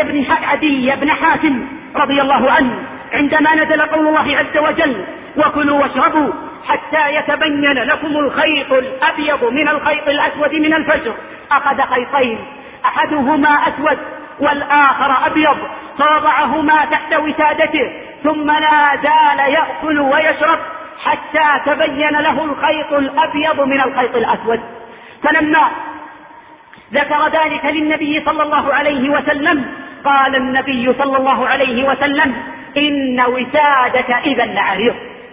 عدي بن حاتم رضي الله عنه عندما نزل قول الله عز وجل وكلوا واشربوا حتى يتبين لكم الخيط الأبيض من الخيط الأسود من الفجر، أخذ خيطين أحدهما أسود والآخر أبيض فوضعهما تحت وسادته ثم لا زال يأكل ويشرب حتى تبين له الخيط الأبيض من الخيط الأسود. فلما ذكر ذلك للنبي صلى الله عليه وسلم قال النبي صلى الله عليه وسلم إن وسادك إذا لعريض،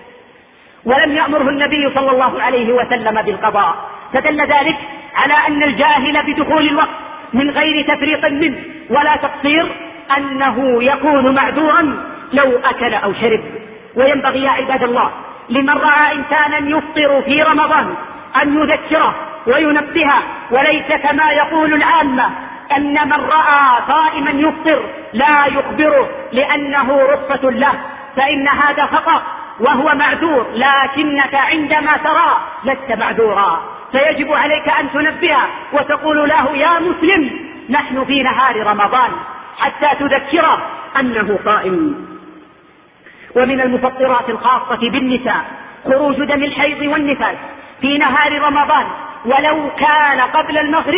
ولم يأمره النبي صلى الله عليه وسلم بالقضاء. فدل ذلك على أن الجاهل بدخول الوقت من غير تفريط منه ولا تقصير أنه يكون معذورا لو أكل أو شرب. وينبغي يا عباد الله لمن رأى إنسانا يفطر في رمضان أن يذكره وينبهه، وليس كما يقول العامة أن من رأى صائما يفطر لا يخبره لأنه رخصة له، فإن هذا خطأ وهو معذور، لكنك عندما ترى لست معذورا، فيجب عليك أن تنبهه وتقول له يا مسلم نحن في نهار رمضان حتى تذكره أنه صائم. ومن المفطرات الخاصة بالنساء خروج دم الحيض والنفاس في نهار رمضان ولو كان قبل المغرب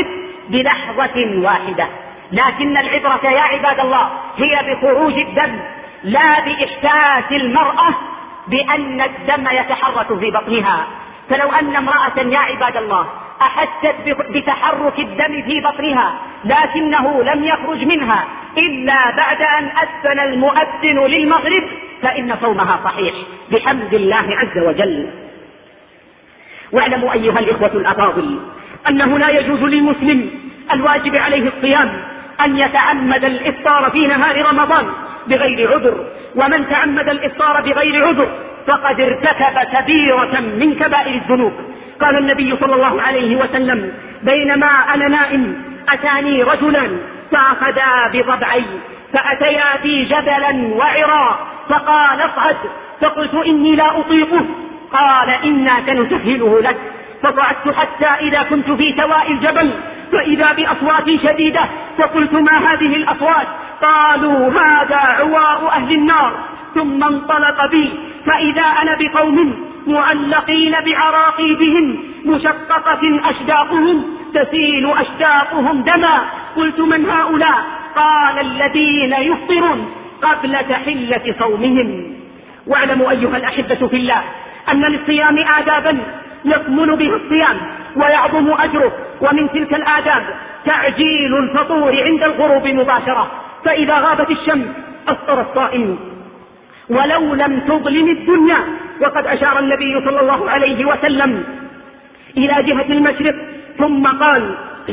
بلحظة واحدة، لكن العبرة يا عباد الله هي بخروج الدم لا بإحساس المرأة بأن الدم يتحرك في بطنها. فلو أن امرأة يا عباد الله أحست بتحرك الدم في بطنها لكنه لم يخرج منها إلا بعد أن أذن المؤذن للمغرب فإن صومها صحيح بحمد الله عز وجل. واعلموا أيها الإخوة الأفاضل أنه لا يجوز للمسلم الواجب عليه الصيام أن يتعمد الإفطار في نهار رمضان بغير عذر، ومن تعمد الإفطار بغير عذر فقد ارتكب كبيرة من كبائر الذنوب. قال النبي صلى الله عليه وسلم بينما أنا نائم أتاني رجلان فأخذا بضبعي فأتيا بي جبلا وعرا فقال اصعد، فقلت إني لا أطيقه، قال إنا سنسهله لك، فصعدت حتى إذا كنت في سواء الجبل فإذا بأصوات شديدة، فقلت ما هذه الأصوات؟ قالوا هذا عوار أهل النار. ثم انطلق بي فإذا أنا بقوم معلقين بعراقيبهم مشققة أشداقهم تسيل أشداقهم دما، قلت من هؤلاء؟ قال الذين يفطرون قبل تحلة صومهم. واعلموا أيها الأحبة في الله أن للصيام آدابا يكمل به الصيام ويعظم أجره، ومن تلك الآداب تعجيل الفطور عند الغروب مباشرة، فإذا غابت الشمس أفطر الصائم ولو لم تظلم الدنيا. وقد أشار النبي صلى الله عليه وسلم إلى جهة المشرق ثم قال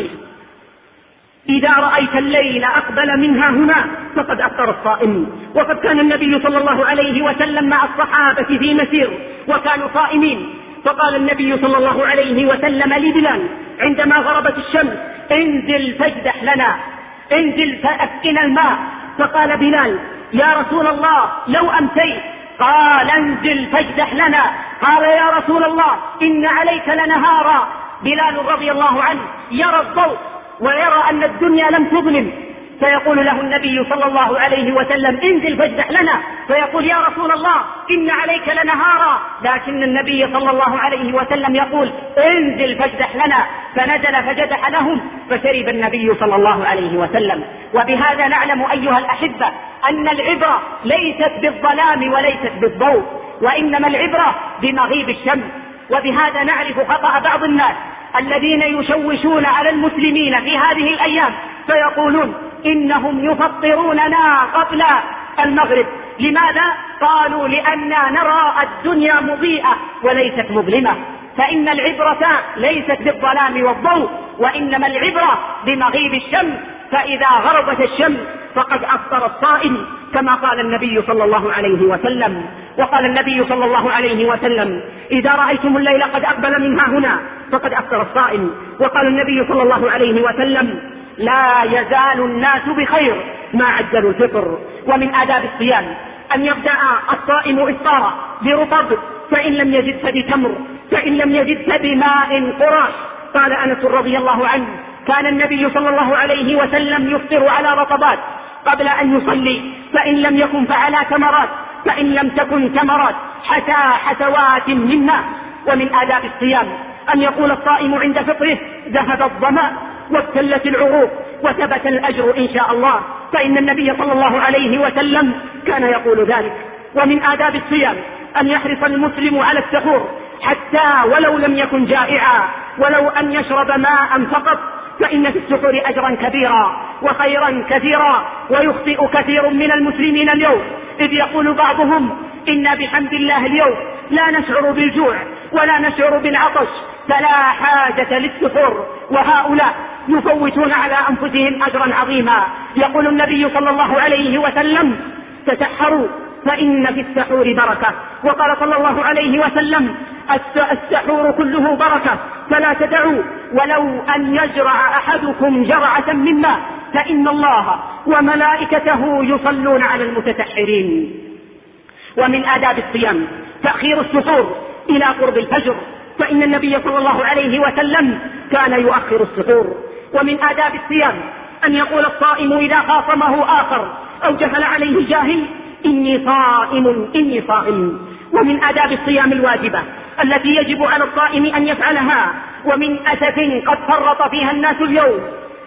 إذا رأيت الليل أقبل منها هنا فقد أفطر الصائم. وقد كان النبي صلى الله عليه وسلم مع الصحابة في مسير وكانوا صائمين، فقال النبي صلى الله عليه وسلم لبلال عندما غربت الشمس انزل فاجدح لنا، انزل فأسقنا الماء. فقال بلال يا رسول الله لو أمسيت، قال انزل فاجدح لنا، قال يا رسول الله إن عليك لنهارا. بلال رضي الله عنه يرى الضوء ويرى أن الدنيا لم تظلم، فيقول له النبي صلى الله عليه وسلم انزل فاجدح لنا، فيقول يا رسول الله إن عليك لنهارا، لكن النبي صلى الله عليه وسلم يقول انزل فاجدح لنا، فنزل فجدح لهم فشرب النبي صلى الله عليه وسلم. وبهذا نعلم أيها الأحبة أن العبرة ليست بالظلام وليست بالضوء، وإنما العبرة بمغيب الشمس. وبهذا نعرف خطأ بعض الناس الذين يشوشون على المسلمين في هذه الأيام فيقولون إنهم يفطروننا قبل المغرب، لماذا؟ قالوا لأننا نرى الدنيا مضيئة وليست مظلمة، فإن العبرة ليست بالظلام والضوء، وإنما العبرة بمغيب الشمس، فإذا غربت الشمس فقد أفطر الصائم، كما قال النبي صلى الله عليه وسلم. وقال النبي صلى الله عليه وسلم: إذا رأيتم الليل قد أقبل من هنا فقد أفطر الصائم. وقال النبي صلى الله عليه وسلم: لا يزال الناس بخير ما عجلوا الفطر. ومن آداب الصيام أن يبدأ الصائم إفطارا برطب، فإن لم يجد فبتمر، فإن لم يجد فبماء قراش. قال أنس رضي الله عنه: كان النبي صلى الله عليه وسلم يفطر على رطبات قبل أن يصلي، فإن لم يكن فعلى تمرات، فإن لم تكن تمرات حسوات من ماء. ومن آداب الصيام أن يقول الصائم عند فطره: ذهب الظمأ وابتلت العروق وثبت الأجر إن شاء الله، فإن النبي صلى الله عليه وسلم كان يقول ذلك. ومن آداب الصيام أن يحرص المسلم على السحور، حتى ولو لم يكن جائعا، ولو أن يشرب ماء فقط، فإن في السحور أجرا كبيرا وخيرا كثيرا. ويخطئ كثير من المسلمين اليوم، إذ يقول بعضهم: إنا بحمد الله اليوم لا نشعر بالجوع ولا نشعر بالعطش، فلا حاجة للسحور. وهؤلاء يفوتون على أنفسهم أجرا عظيما. يقول النبي صلى الله عليه وسلم: تسحروا فإن في السحور بركة. وقال صلى الله عليه وسلم: السحور كله بركة، فلا تدعوا ولو أن يجرع أحدكم جرعة من ماء، فإن الله وملائكته يصلون على المتسحرين. ومن آداب الصيام تأخير السحور إلى قرب الفجر، فإن النبي صلى الله عليه وسلم كان يؤخر السحور. ومن آداب الصيام أن يقول الصائم إذا خاصمه آخر أو جهل عليه جاهل: إني صائم إني صائم. ومن آداب الصيام الواجبة التي يجب على الصائم أن يفعلها، ومن أسف قد فرط فيها الناس اليوم،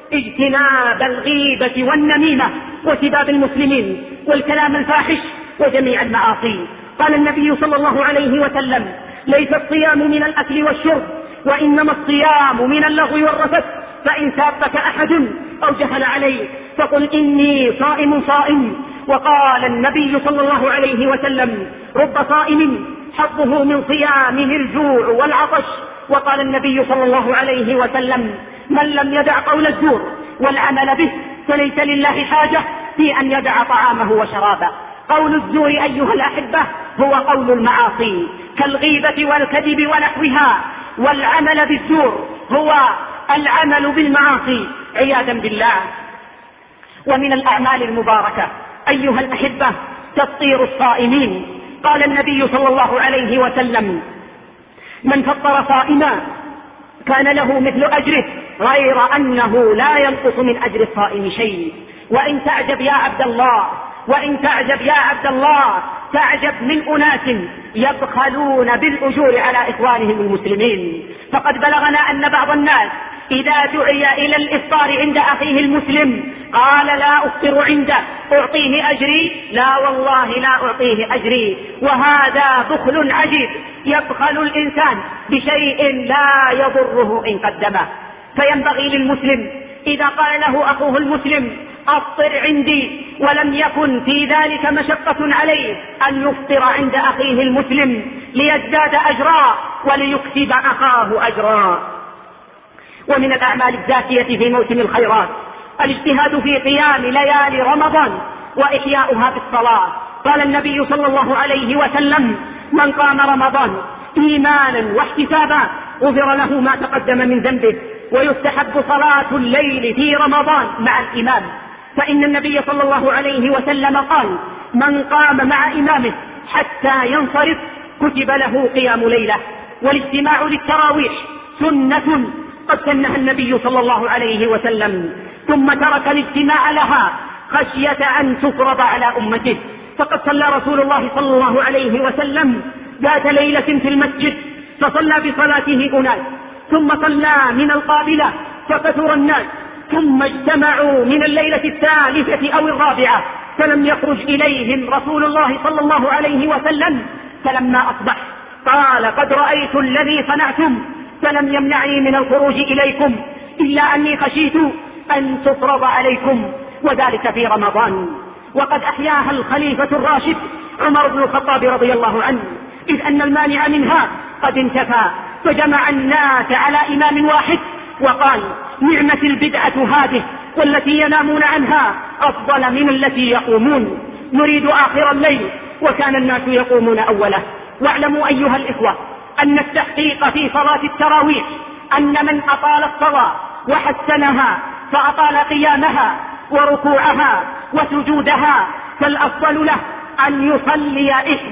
اجتناب الغيبة والنميمة وسباب المسلمين والكلام الفاحش وجميع المعاصي. قال النبي صلى الله عليه وسلم: ليس الصيام من الأكل والشرب، وإنما الصيام من اللغو والرفث، فإن سابك أحد أو جهل عليك فقل إني صائم صائم. وقال النبي صلى الله عليه وسلم: رب صائم حظه من صيامه الجوع والعطش. وقال النبي صلى الله عليه وسلم: من لم يدع قول الزور والعمل به فليس لله حاجة في أن يدع طعامه وشرابه. قول الزور أيها الأحبة هو قول المعاصي كالغيبة والكذب ونحوها، والعمل بالزور هو العمل بالمعاصي عياذا بالله. ومن الأعمال المباركة أيها الأحبة تفطير الصائمين. قال النبي صلى الله عليه وسلم: من فطر صائما كان له مثل أجره، غير أنه لا ينقص من أجر الصائم شيء. وإن تعجب يا عبد الله، وإن تعجب يا عبد الله، تعجب من أناس يبخلون بالأجور على إخوانهم المسلمين. فقد بلغنا أن بعض الناس إذا دعي إلى الإفطار عند أخيه المسلم قال: لا أفطر عنده، أعطيه أجري؟ لا والله لا أعطيه أجري. وهذا بخل عجيب، يبخل الإنسان بشيء لا يضره إن قدمه. فينبغي للمسلم إذا قال له أخوه المسلم: أفطر عندي، ولم يكن في ذلك مشقة عليه، أن يفطر عند أخيه المسلم ليزداد أجرا وليكسب أخاه أجرا. ومن الأعمال الزاكية في موسم الخيرات الاجتهاد في قيام ليالي رمضان وإحياؤها بالصلاة. قال النبي صلى الله عليه وسلم: من قام رمضان إيمانا واحتسابا غفر له ما تقدم من ذنبه. ويستحب صلاة الليل في رمضان مع الإمام، فإن النبي صلى الله عليه وسلم قال: من قام مع إمامه حتى ينصرف كتب له قيام ليلة. والاجتماع للتراويح سنة قد سنها النبي صلى الله عليه وسلم، ثم ترك الاجتماع لها خشية أن تفرض على أمته. فقد صلى رسول الله صلى الله عليه وسلم ذات ليلة في المسجد، فصلى بصلاته أناس، ثم صلى من القابلة فكثر الناس، ثم اجتمعوا من الليلة الثالثة أو الرابعة، فلم يخرج إليهم رسول الله صلى الله عليه وسلم. فلما أصبح قال: قد رأيت الذي صنعتم، فلم يمنعني من الخروج إليكم إلا أني خشيت أن تفرض عليكم، وذلك في رمضان. وقد أحياها الخليفة الراشد عمر بن الخطاب رضي الله عنه، إذ أن المانع منها قد انتفى، فجمع الناس على إمام واحد وقال: نعمة البدعة هذه، والتي ينامون عنها أفضل من التي يقومون، نريد آخر الليل وكان الناس يقومون أوله. واعلموا أيها الإخوة أن التحقيق في صلاة التراويح أن من أطال الصلاة وحسنها فأطال قيامها وركوعها وسجودها، فالأفضل له أن يصلي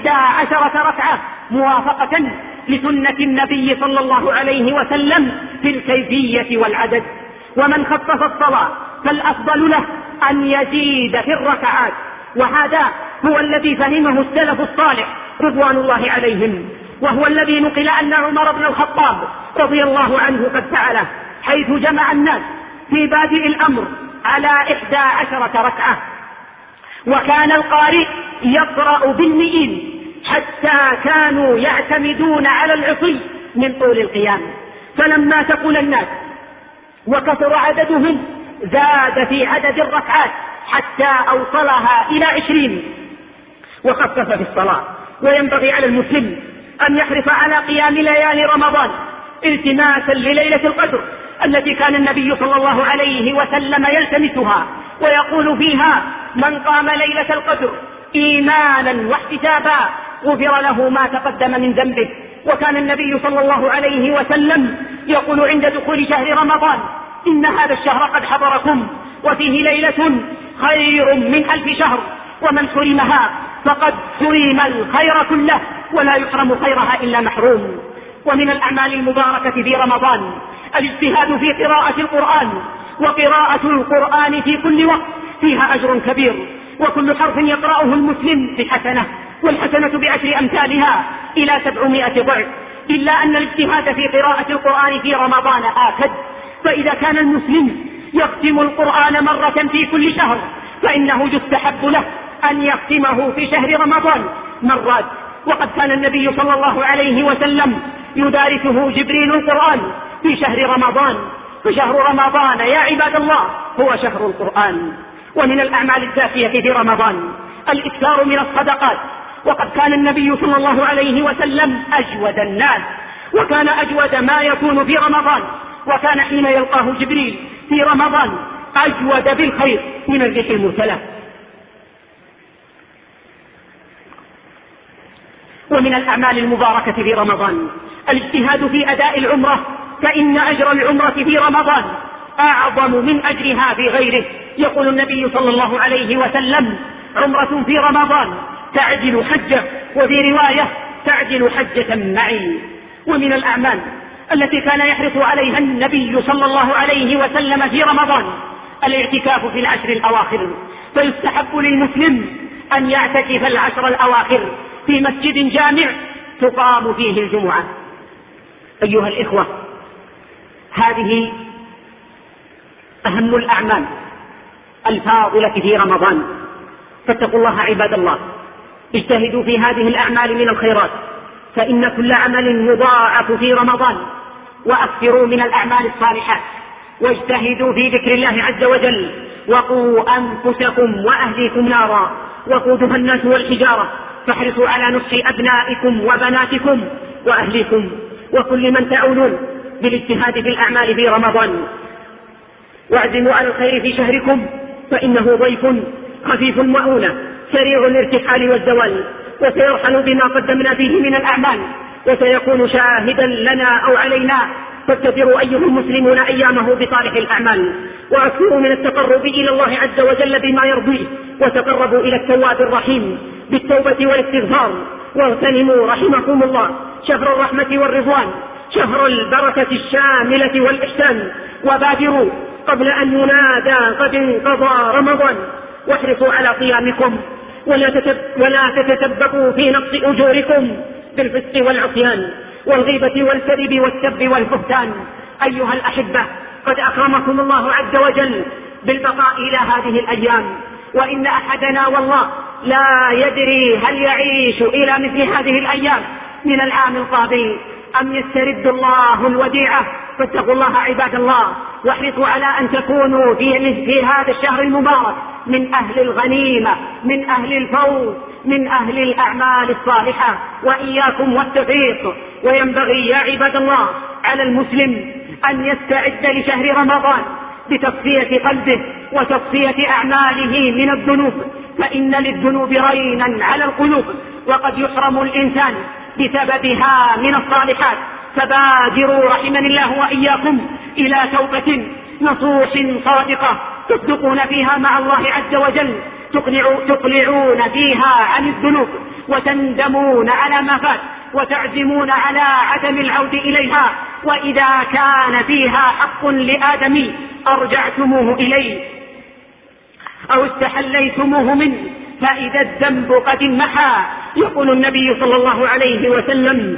11 ركعة موافقة لسنة النبي صلى الله عليه وسلم في الكيفية والعدد. ومن خفف الصلاة فالأفضل له أن يزيد في الركعات، وهذا هو الذي فهمه السلف الصالح رضوان الله عليهم، وهو الذي نقل أن عمر بن الخطاب رضي الله عنه قد فعله، حيث جمع الناس في بادئ الأمر على 11 ركعة، وكان القارئ يقرأ بالمئين حتى كانوا يعتمدون على العصي من طول القيام. فلما ثقل الناس وكثر عددهم زاد في عدد الركعات حتى أوصلها إلى 20 وخفف في الصلاة. وينبغي على المسلم أن يحرص على قيام ليالي رمضان التماسا لليلة القدر التي كان النبي صلى الله عليه وسلم يلتمسها ويقول فيها: من قام ليلة القدر إيمانا واحتسابا غفر له ما تقدم من ذنبه. وكان النبي صلى الله عليه وسلم يقول عند دخول شهر رمضان: إن هذا الشهر قد حضركم وفيه ليلة خير من 1000 شهر، ومن حرمها فقد حرم الخير كله، ولا يحرم خيرها إلا محروم. ومن الأعمال المباركة في رمضان الاجتهاد في قراءة القرآن، وقراءة القرآن في كل وقت فيها أجر كبير، وكل حرف يقرأه المسلم بحسنة، والحسنة ب10 أمثالها إلى 700 ضعف. إلا أن الاجتهاد في قراءة القرآن في رمضان آكد، فإذا كان المسلم يختم القرآن مرة في كل شهر فإنه يستحب له أن يختمه في شهر رمضان مرات. وقد كان النبي صلى الله عليه وسلم يدارسه جبريل القرآن في شهر رمضان، فشهر رمضان يا عباد الله هو شهر القرآن. ومن الأعمال الزاكية في رمضان الإكثار من الصدقات، وقد كان النبي صلى الله عليه وسلم أجود الناس، وكان أجود ما يكون في رمضان، وكان حين يلقاه جبريل في رمضان أجود بالخير من الريح المرسلة. ومن الأعمال المباركة في رمضان الاجتهاد في أداء العمرة، فإن أجر العمرة في رمضان أعظم من أجرها في غيره. يقول النبي صلى الله عليه وسلم: عمرة في رمضان تعدل حجة، وفي رواية تعدل حجة معي. ومن الأعمال التي كان يحرص عليها النبي صلى الله عليه وسلم في رمضان الاعتكاف في العشر الأواخر، فيستحب للمسلم أن يعتكف العشر الأواخر في مسجد جامع تقام فيه الجمعة. أيها الإخوة، هذه أهم الأعمال الفاضلة في رمضان، فاتقوا الله عباد الله، اجتهدوا في هذه الأعمال من الخيرات، فإن كل عمل يضاعف في رمضان. وأكثروا من الأعمال الصالحات، واجتهدوا في ذكر الله عز وجل. وقوا أنفسكم وأهليكم نارا وقودها الناس والحجارة، فاحرصوا على نصح أبنائكم وبناتكم وأهليكم وكل من تعولون بالاجتهاد في الأعمال في رمضان. واعزموا على الخير في شهركم، فإنه ضيف خفيف المؤونة سريع الارتحال والزوال، وسيرحل بما قدمنا فيه من الأعمال، وسيكون شاهدا لنا أو علينا. فابتدروا أيها المسلمون أيامه بصالح الأعمال، وأكثروا من التقرب إلى الله عز وجل بما يرضيه، وتقربوا إلى التواب الرحيم بالتوبة والاستغفار. واغتنموا رحمكم الله شهر الرحمة والرضوان، شهر البركة الشاملة والإحسان، وبادروا قبل أن ينادى قد انقضى رمضان. واحرصوا على قيامكم، ولا تتسببوا في نقص أجوركم بالفسق والعصيان والغيبة والكذب والسب والبهتان. أيها الأحبة، قد أكرمكم الله عز وجل بالبقاء إلى هذه الأيام، وإن أحدنا والله لا يدري هل يعيش إلى مثل هذه الأيام من العام القادم أم يسترد الله الوديعة. فاتقوا الله عباد الله، واحرصوا على أن تكونوا في هذا الشهر المبارك من أهل الغنيمة، من أهل الفوز، من أهل الأعمال الصالحة، وإياكم والتوفيق. وينبغي يا عباد الله على المسلم أن يستعد لشهر رمضان بتصفية قلبه وتصفية أعماله من الذنوب، فإن للذنوب رينا على القلوب، وقد يحرم الإنسان بسببها من الصالحات. فبادروا رحمني الله وإياكم إلى توبة نصوح صادقة تصدقون فيها مع الله عز وجل، تقلعون فيها عن الذنوب وتندمون على ما فات وتعزمون على عدم العود إليها. وإذا كان فيها حق لآدم أرجعتموه إليه أو استحليتموه منه، فإذا الذنب قد انمحى. يقول النبي صلى الله عليه وسلم: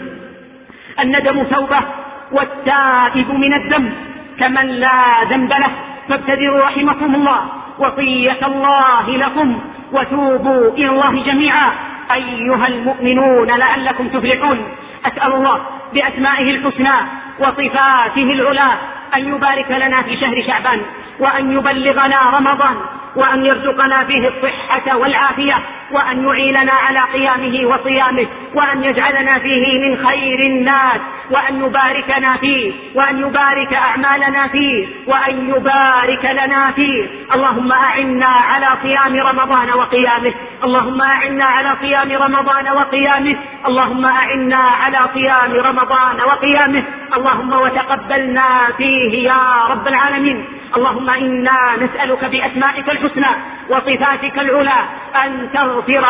الندم توبة والتائب من الذنب كمن لا ذنب له. فابتدروا رحمكم الله وصية الله لكم وتوبوا إلى الله جميعا أيها المؤمنون لعلكم تفلحون. أسأل الله بأسمائه الحسنى وصفاته العلى أن يبارك لنا في شهر شعبان، وأن يبلغنا رمضان، وأن يرزقنا فيه الصحة والعافية، وأن يعيننا على قيامه وصيامه، وأن يجعلنا فيه من خير الناس، وأن يباركنا فيه، وأن يبارك أعمالنا فيه، وأن يبارك لنا فيه. اللهم أعنا على صيام رمضان وقيامه، اللهم أعنا على صيام رمضان وقيامه، اللهم أعنا على صيام رمضان وقيامه. اللهم وتقبلنا فيه يا رب العالمين. اللهم إنا نسألك بأسمائك الحسنى وصفاتك العلى أن تغفر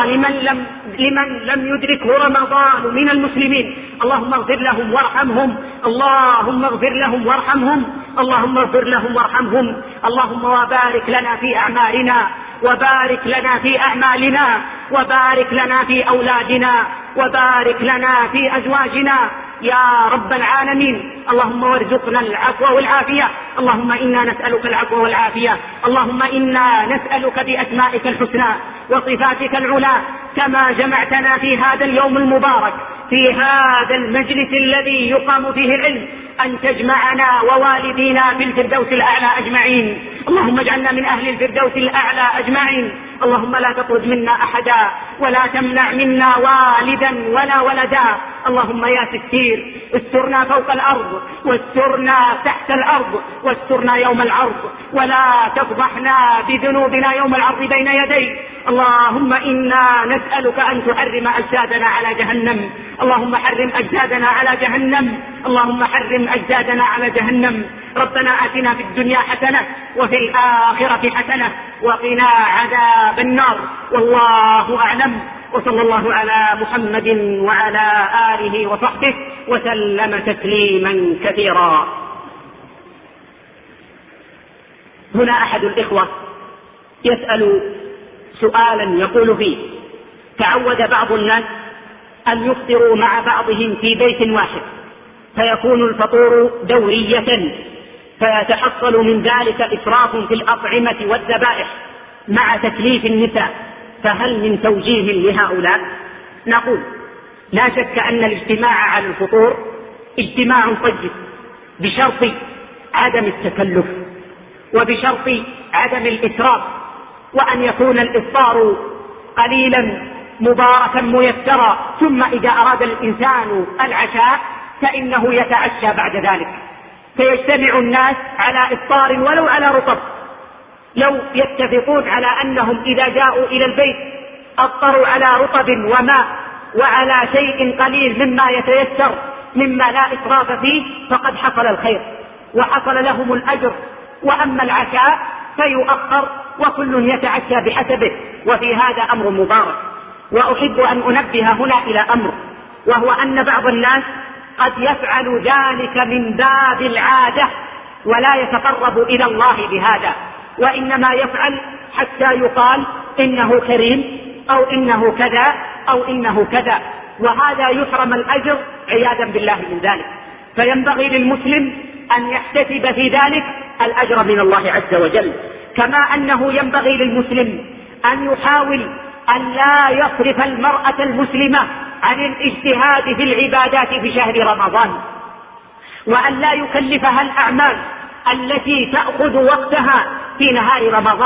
لمن لم يدركه رمضان من المسلمين. اللهم اغفر لهم وارحمهم، اللهم اغفر لهم وارحمهم، اللهم اغفر لهم وارحمهم. اللهم وبارك لنا في أعمالنا، وبارك لنا في أعمالنا، وبارك لنا في أولادنا، وبارك لنا في أزواجنا يا رب العالمين. اللهم وارزقنا العفو والعافية. اللهم إنا نسألك العفو والعافية. اللهم إنا نسألك بأسمائك الحسنى وصفاتك العلى كما جمعتنا في هذا اليوم المبارك في هذا المجلس الذي يقام فيه العلم أن تجمعنا ووالدينا في الفردوس الأعلى أجمعين. اللهم اجعلنا من أهل الفردوس الأعلى أجمعين. اللهم لا تطرد منا أحدا ولا تمنع منا والدا ولا ولدا. اللهم يا ستير استرنا فوق الأرض واسترنا تحت الأرض واسترنا يوم العرض، ولا تفضحنا بذنوبنا يوم العرض بين يديك. اللهم إنا نسألك أن تحرم أجسادنا على جهنم. اللهم حرم أجسادنا على جهنم، اللهم حرم أجسادنا على جهنم. ربنا آتنا في الدنيا حسنة وفي الآخرة حسنة وقنا عذاب النار. والله أعلم، وصلى الله على محمد وعلى آله وصحبه وسلم تسليما كثيرا. هنا أحد الإخوة يسأل سؤالا يقول فيه: تعود بعض الناس أن يفطروا مع بعضهم في بيت واحد، فيكون الفطور دورية، فيتحصل من ذلك إسراف في الأطعمة والذبائح مع تكليف النساء، فهل من توجيه لهؤلاء؟ نقول: لا شك أن الاجتماع على الفطور اجتماع طيب بشرط عدم التكلف وبشرط عدم الإسراف، وأن يكون الإفطار قليلا مباركا ميسرا، ثم إذا أراد الإنسان العشاء فإنه يتعشى بعد ذلك، فيجتمع الناس على إفطار ولو على رطب. لو يتفقون على أنهم إذا جاءوا إلى البيت أفطروا على رطب وماء وعلى شيء قليل مما يتيسر مما لا إسراف فيه فقد حصل الخير وحصل لهم الأجر. وأما العشاء فيؤخر وكل يتعشى بحسبه، وفي هذا أمر مبارك. وأحب أن أنبه هنا إلى أمر، وهو أن بعض الناس قد يفعل ذلك من باب العادة ولا يتقرب إلى الله بهذا، وإنما يفعل حتى يقال إنه كريم أو إنه كذا أو إنه كذا، وهذا يحرم الأجر عياذا بالله من ذلك. فينبغي للمسلم أن يحتسب في ذلك الأجر من الله عز وجل، كما أنه ينبغي للمسلم أن يحاول أن لا يصرف المرأة المسلمة عن الاجتهاد في العبادات في شهر رمضان، وأن لا يكلفها الأعمال التي تأخذ وقتها في نهار رمضان،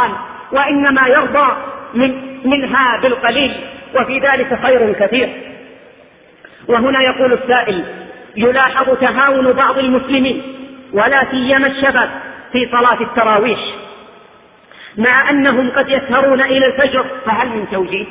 وإنما يرضى منها بالقليل، وفي ذلك خير كثير. وهنا يقول السائل: يلاحظ تهاون بعض المسلمين ولا سيما الشباب في صلاة التراويح مع أنهم قد يسهرون إلى الفجر، فهل من توجيه؟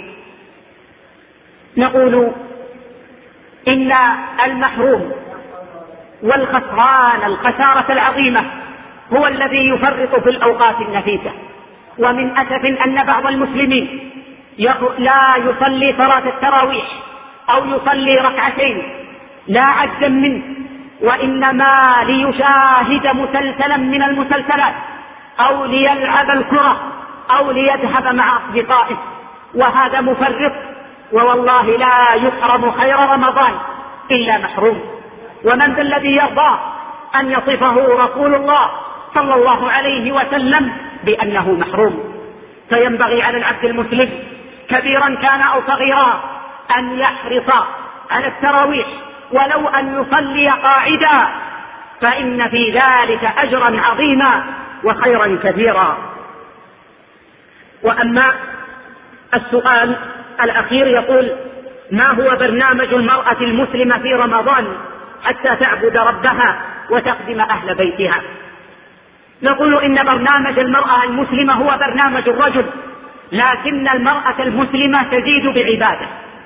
نقول إن المحروم والخسران الخسارة العظيمة هو الذي يفرط في الأوقات النفيسة. ومن أسف أن بعض المسلمين لا يصلي صلاة التراويح أو يصلي ركعتين لا عجزا منه، وإنما ليشاهد مسلسلا من المسلسلات أو ليلعب الكرة أو ليذهب مع أصدقائه، وهذا مفرط، ووالله لا يحرم خير رمضان إلا محروم. ومن ذا الذي يرضى أن يصفه رسول الله صلى الله عليه وسلم بأنه محروم؟ فينبغي على العبد المسلم كبيرا كان أو صغيرا أن يحرص على التراويح ولو أن يصلي قاعدا، فإن في ذلك أجرا عظيما وخيرا كثيرا. وأما السؤال الأخير يقول: ما هو برنامج المرأة المسلمة في رمضان حتى تعبد ربها وتخدم أهل بيتها؟ نقول إن برنامج المرأة المسلمة هو برنامج الرجل، لكن المرأة المسلمة تزيد بعبادة،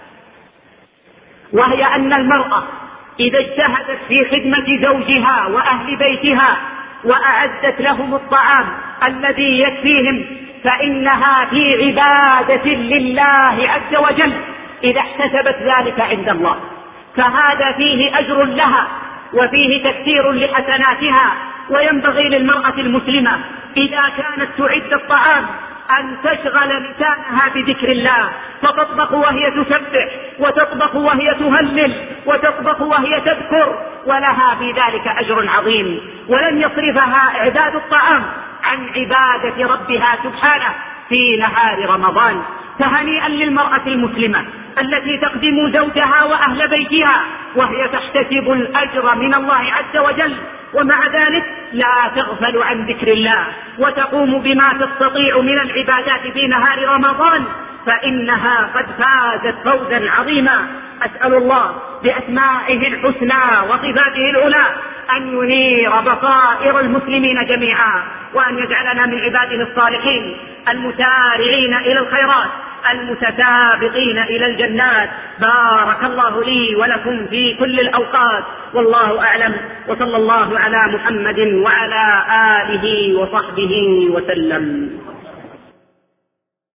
وهي أن المرأة إذا اجتهدت في خدمة زوجها وأهل بيتها وأعدت لهم الطعام الذي يكفيهم فإنها في عبادة لله عز وجل إذا احتسبت ذلك عند الله، فهذا فيه أجر لها وفيه تكثير لحسناتها. وينبغي للمرأة المسلمة إذا كانت تعد الطعام أن تشغل لسانها بذكر الله، فتطبخ وهي تسبح، وتطبخ وهي تهلل، وتطبخ وهي تذكر، ولها في ذلك أجر عظيم، ولن يصرفها إعداد الطعام عن عبادة ربها سبحانه في نهار رمضان. فهنيئا للمرأة المسلمة التي تخدم زوجها وأهل بيتها وهي تحتسب الأجر من الله عز وجل، ومع ذلك لا تغفل عن ذكر الله وتقوم بما تستطيع من العبادات في نهار رمضان، فإنها قد فازت فوزا عظيما. أسأل الله بأسمائه الحسنى وصفاته العلى أن ينير بصائر المسلمين جميعا، وأن يجعلنا من عباده الصالحين المسارعين إلى الخيرات المتسابقين إلى الجنات. بارك الله لي ولكم في كل الأوقات، والله أعلم، وصلى الله على محمد وعلى آله وصحبه وسلم.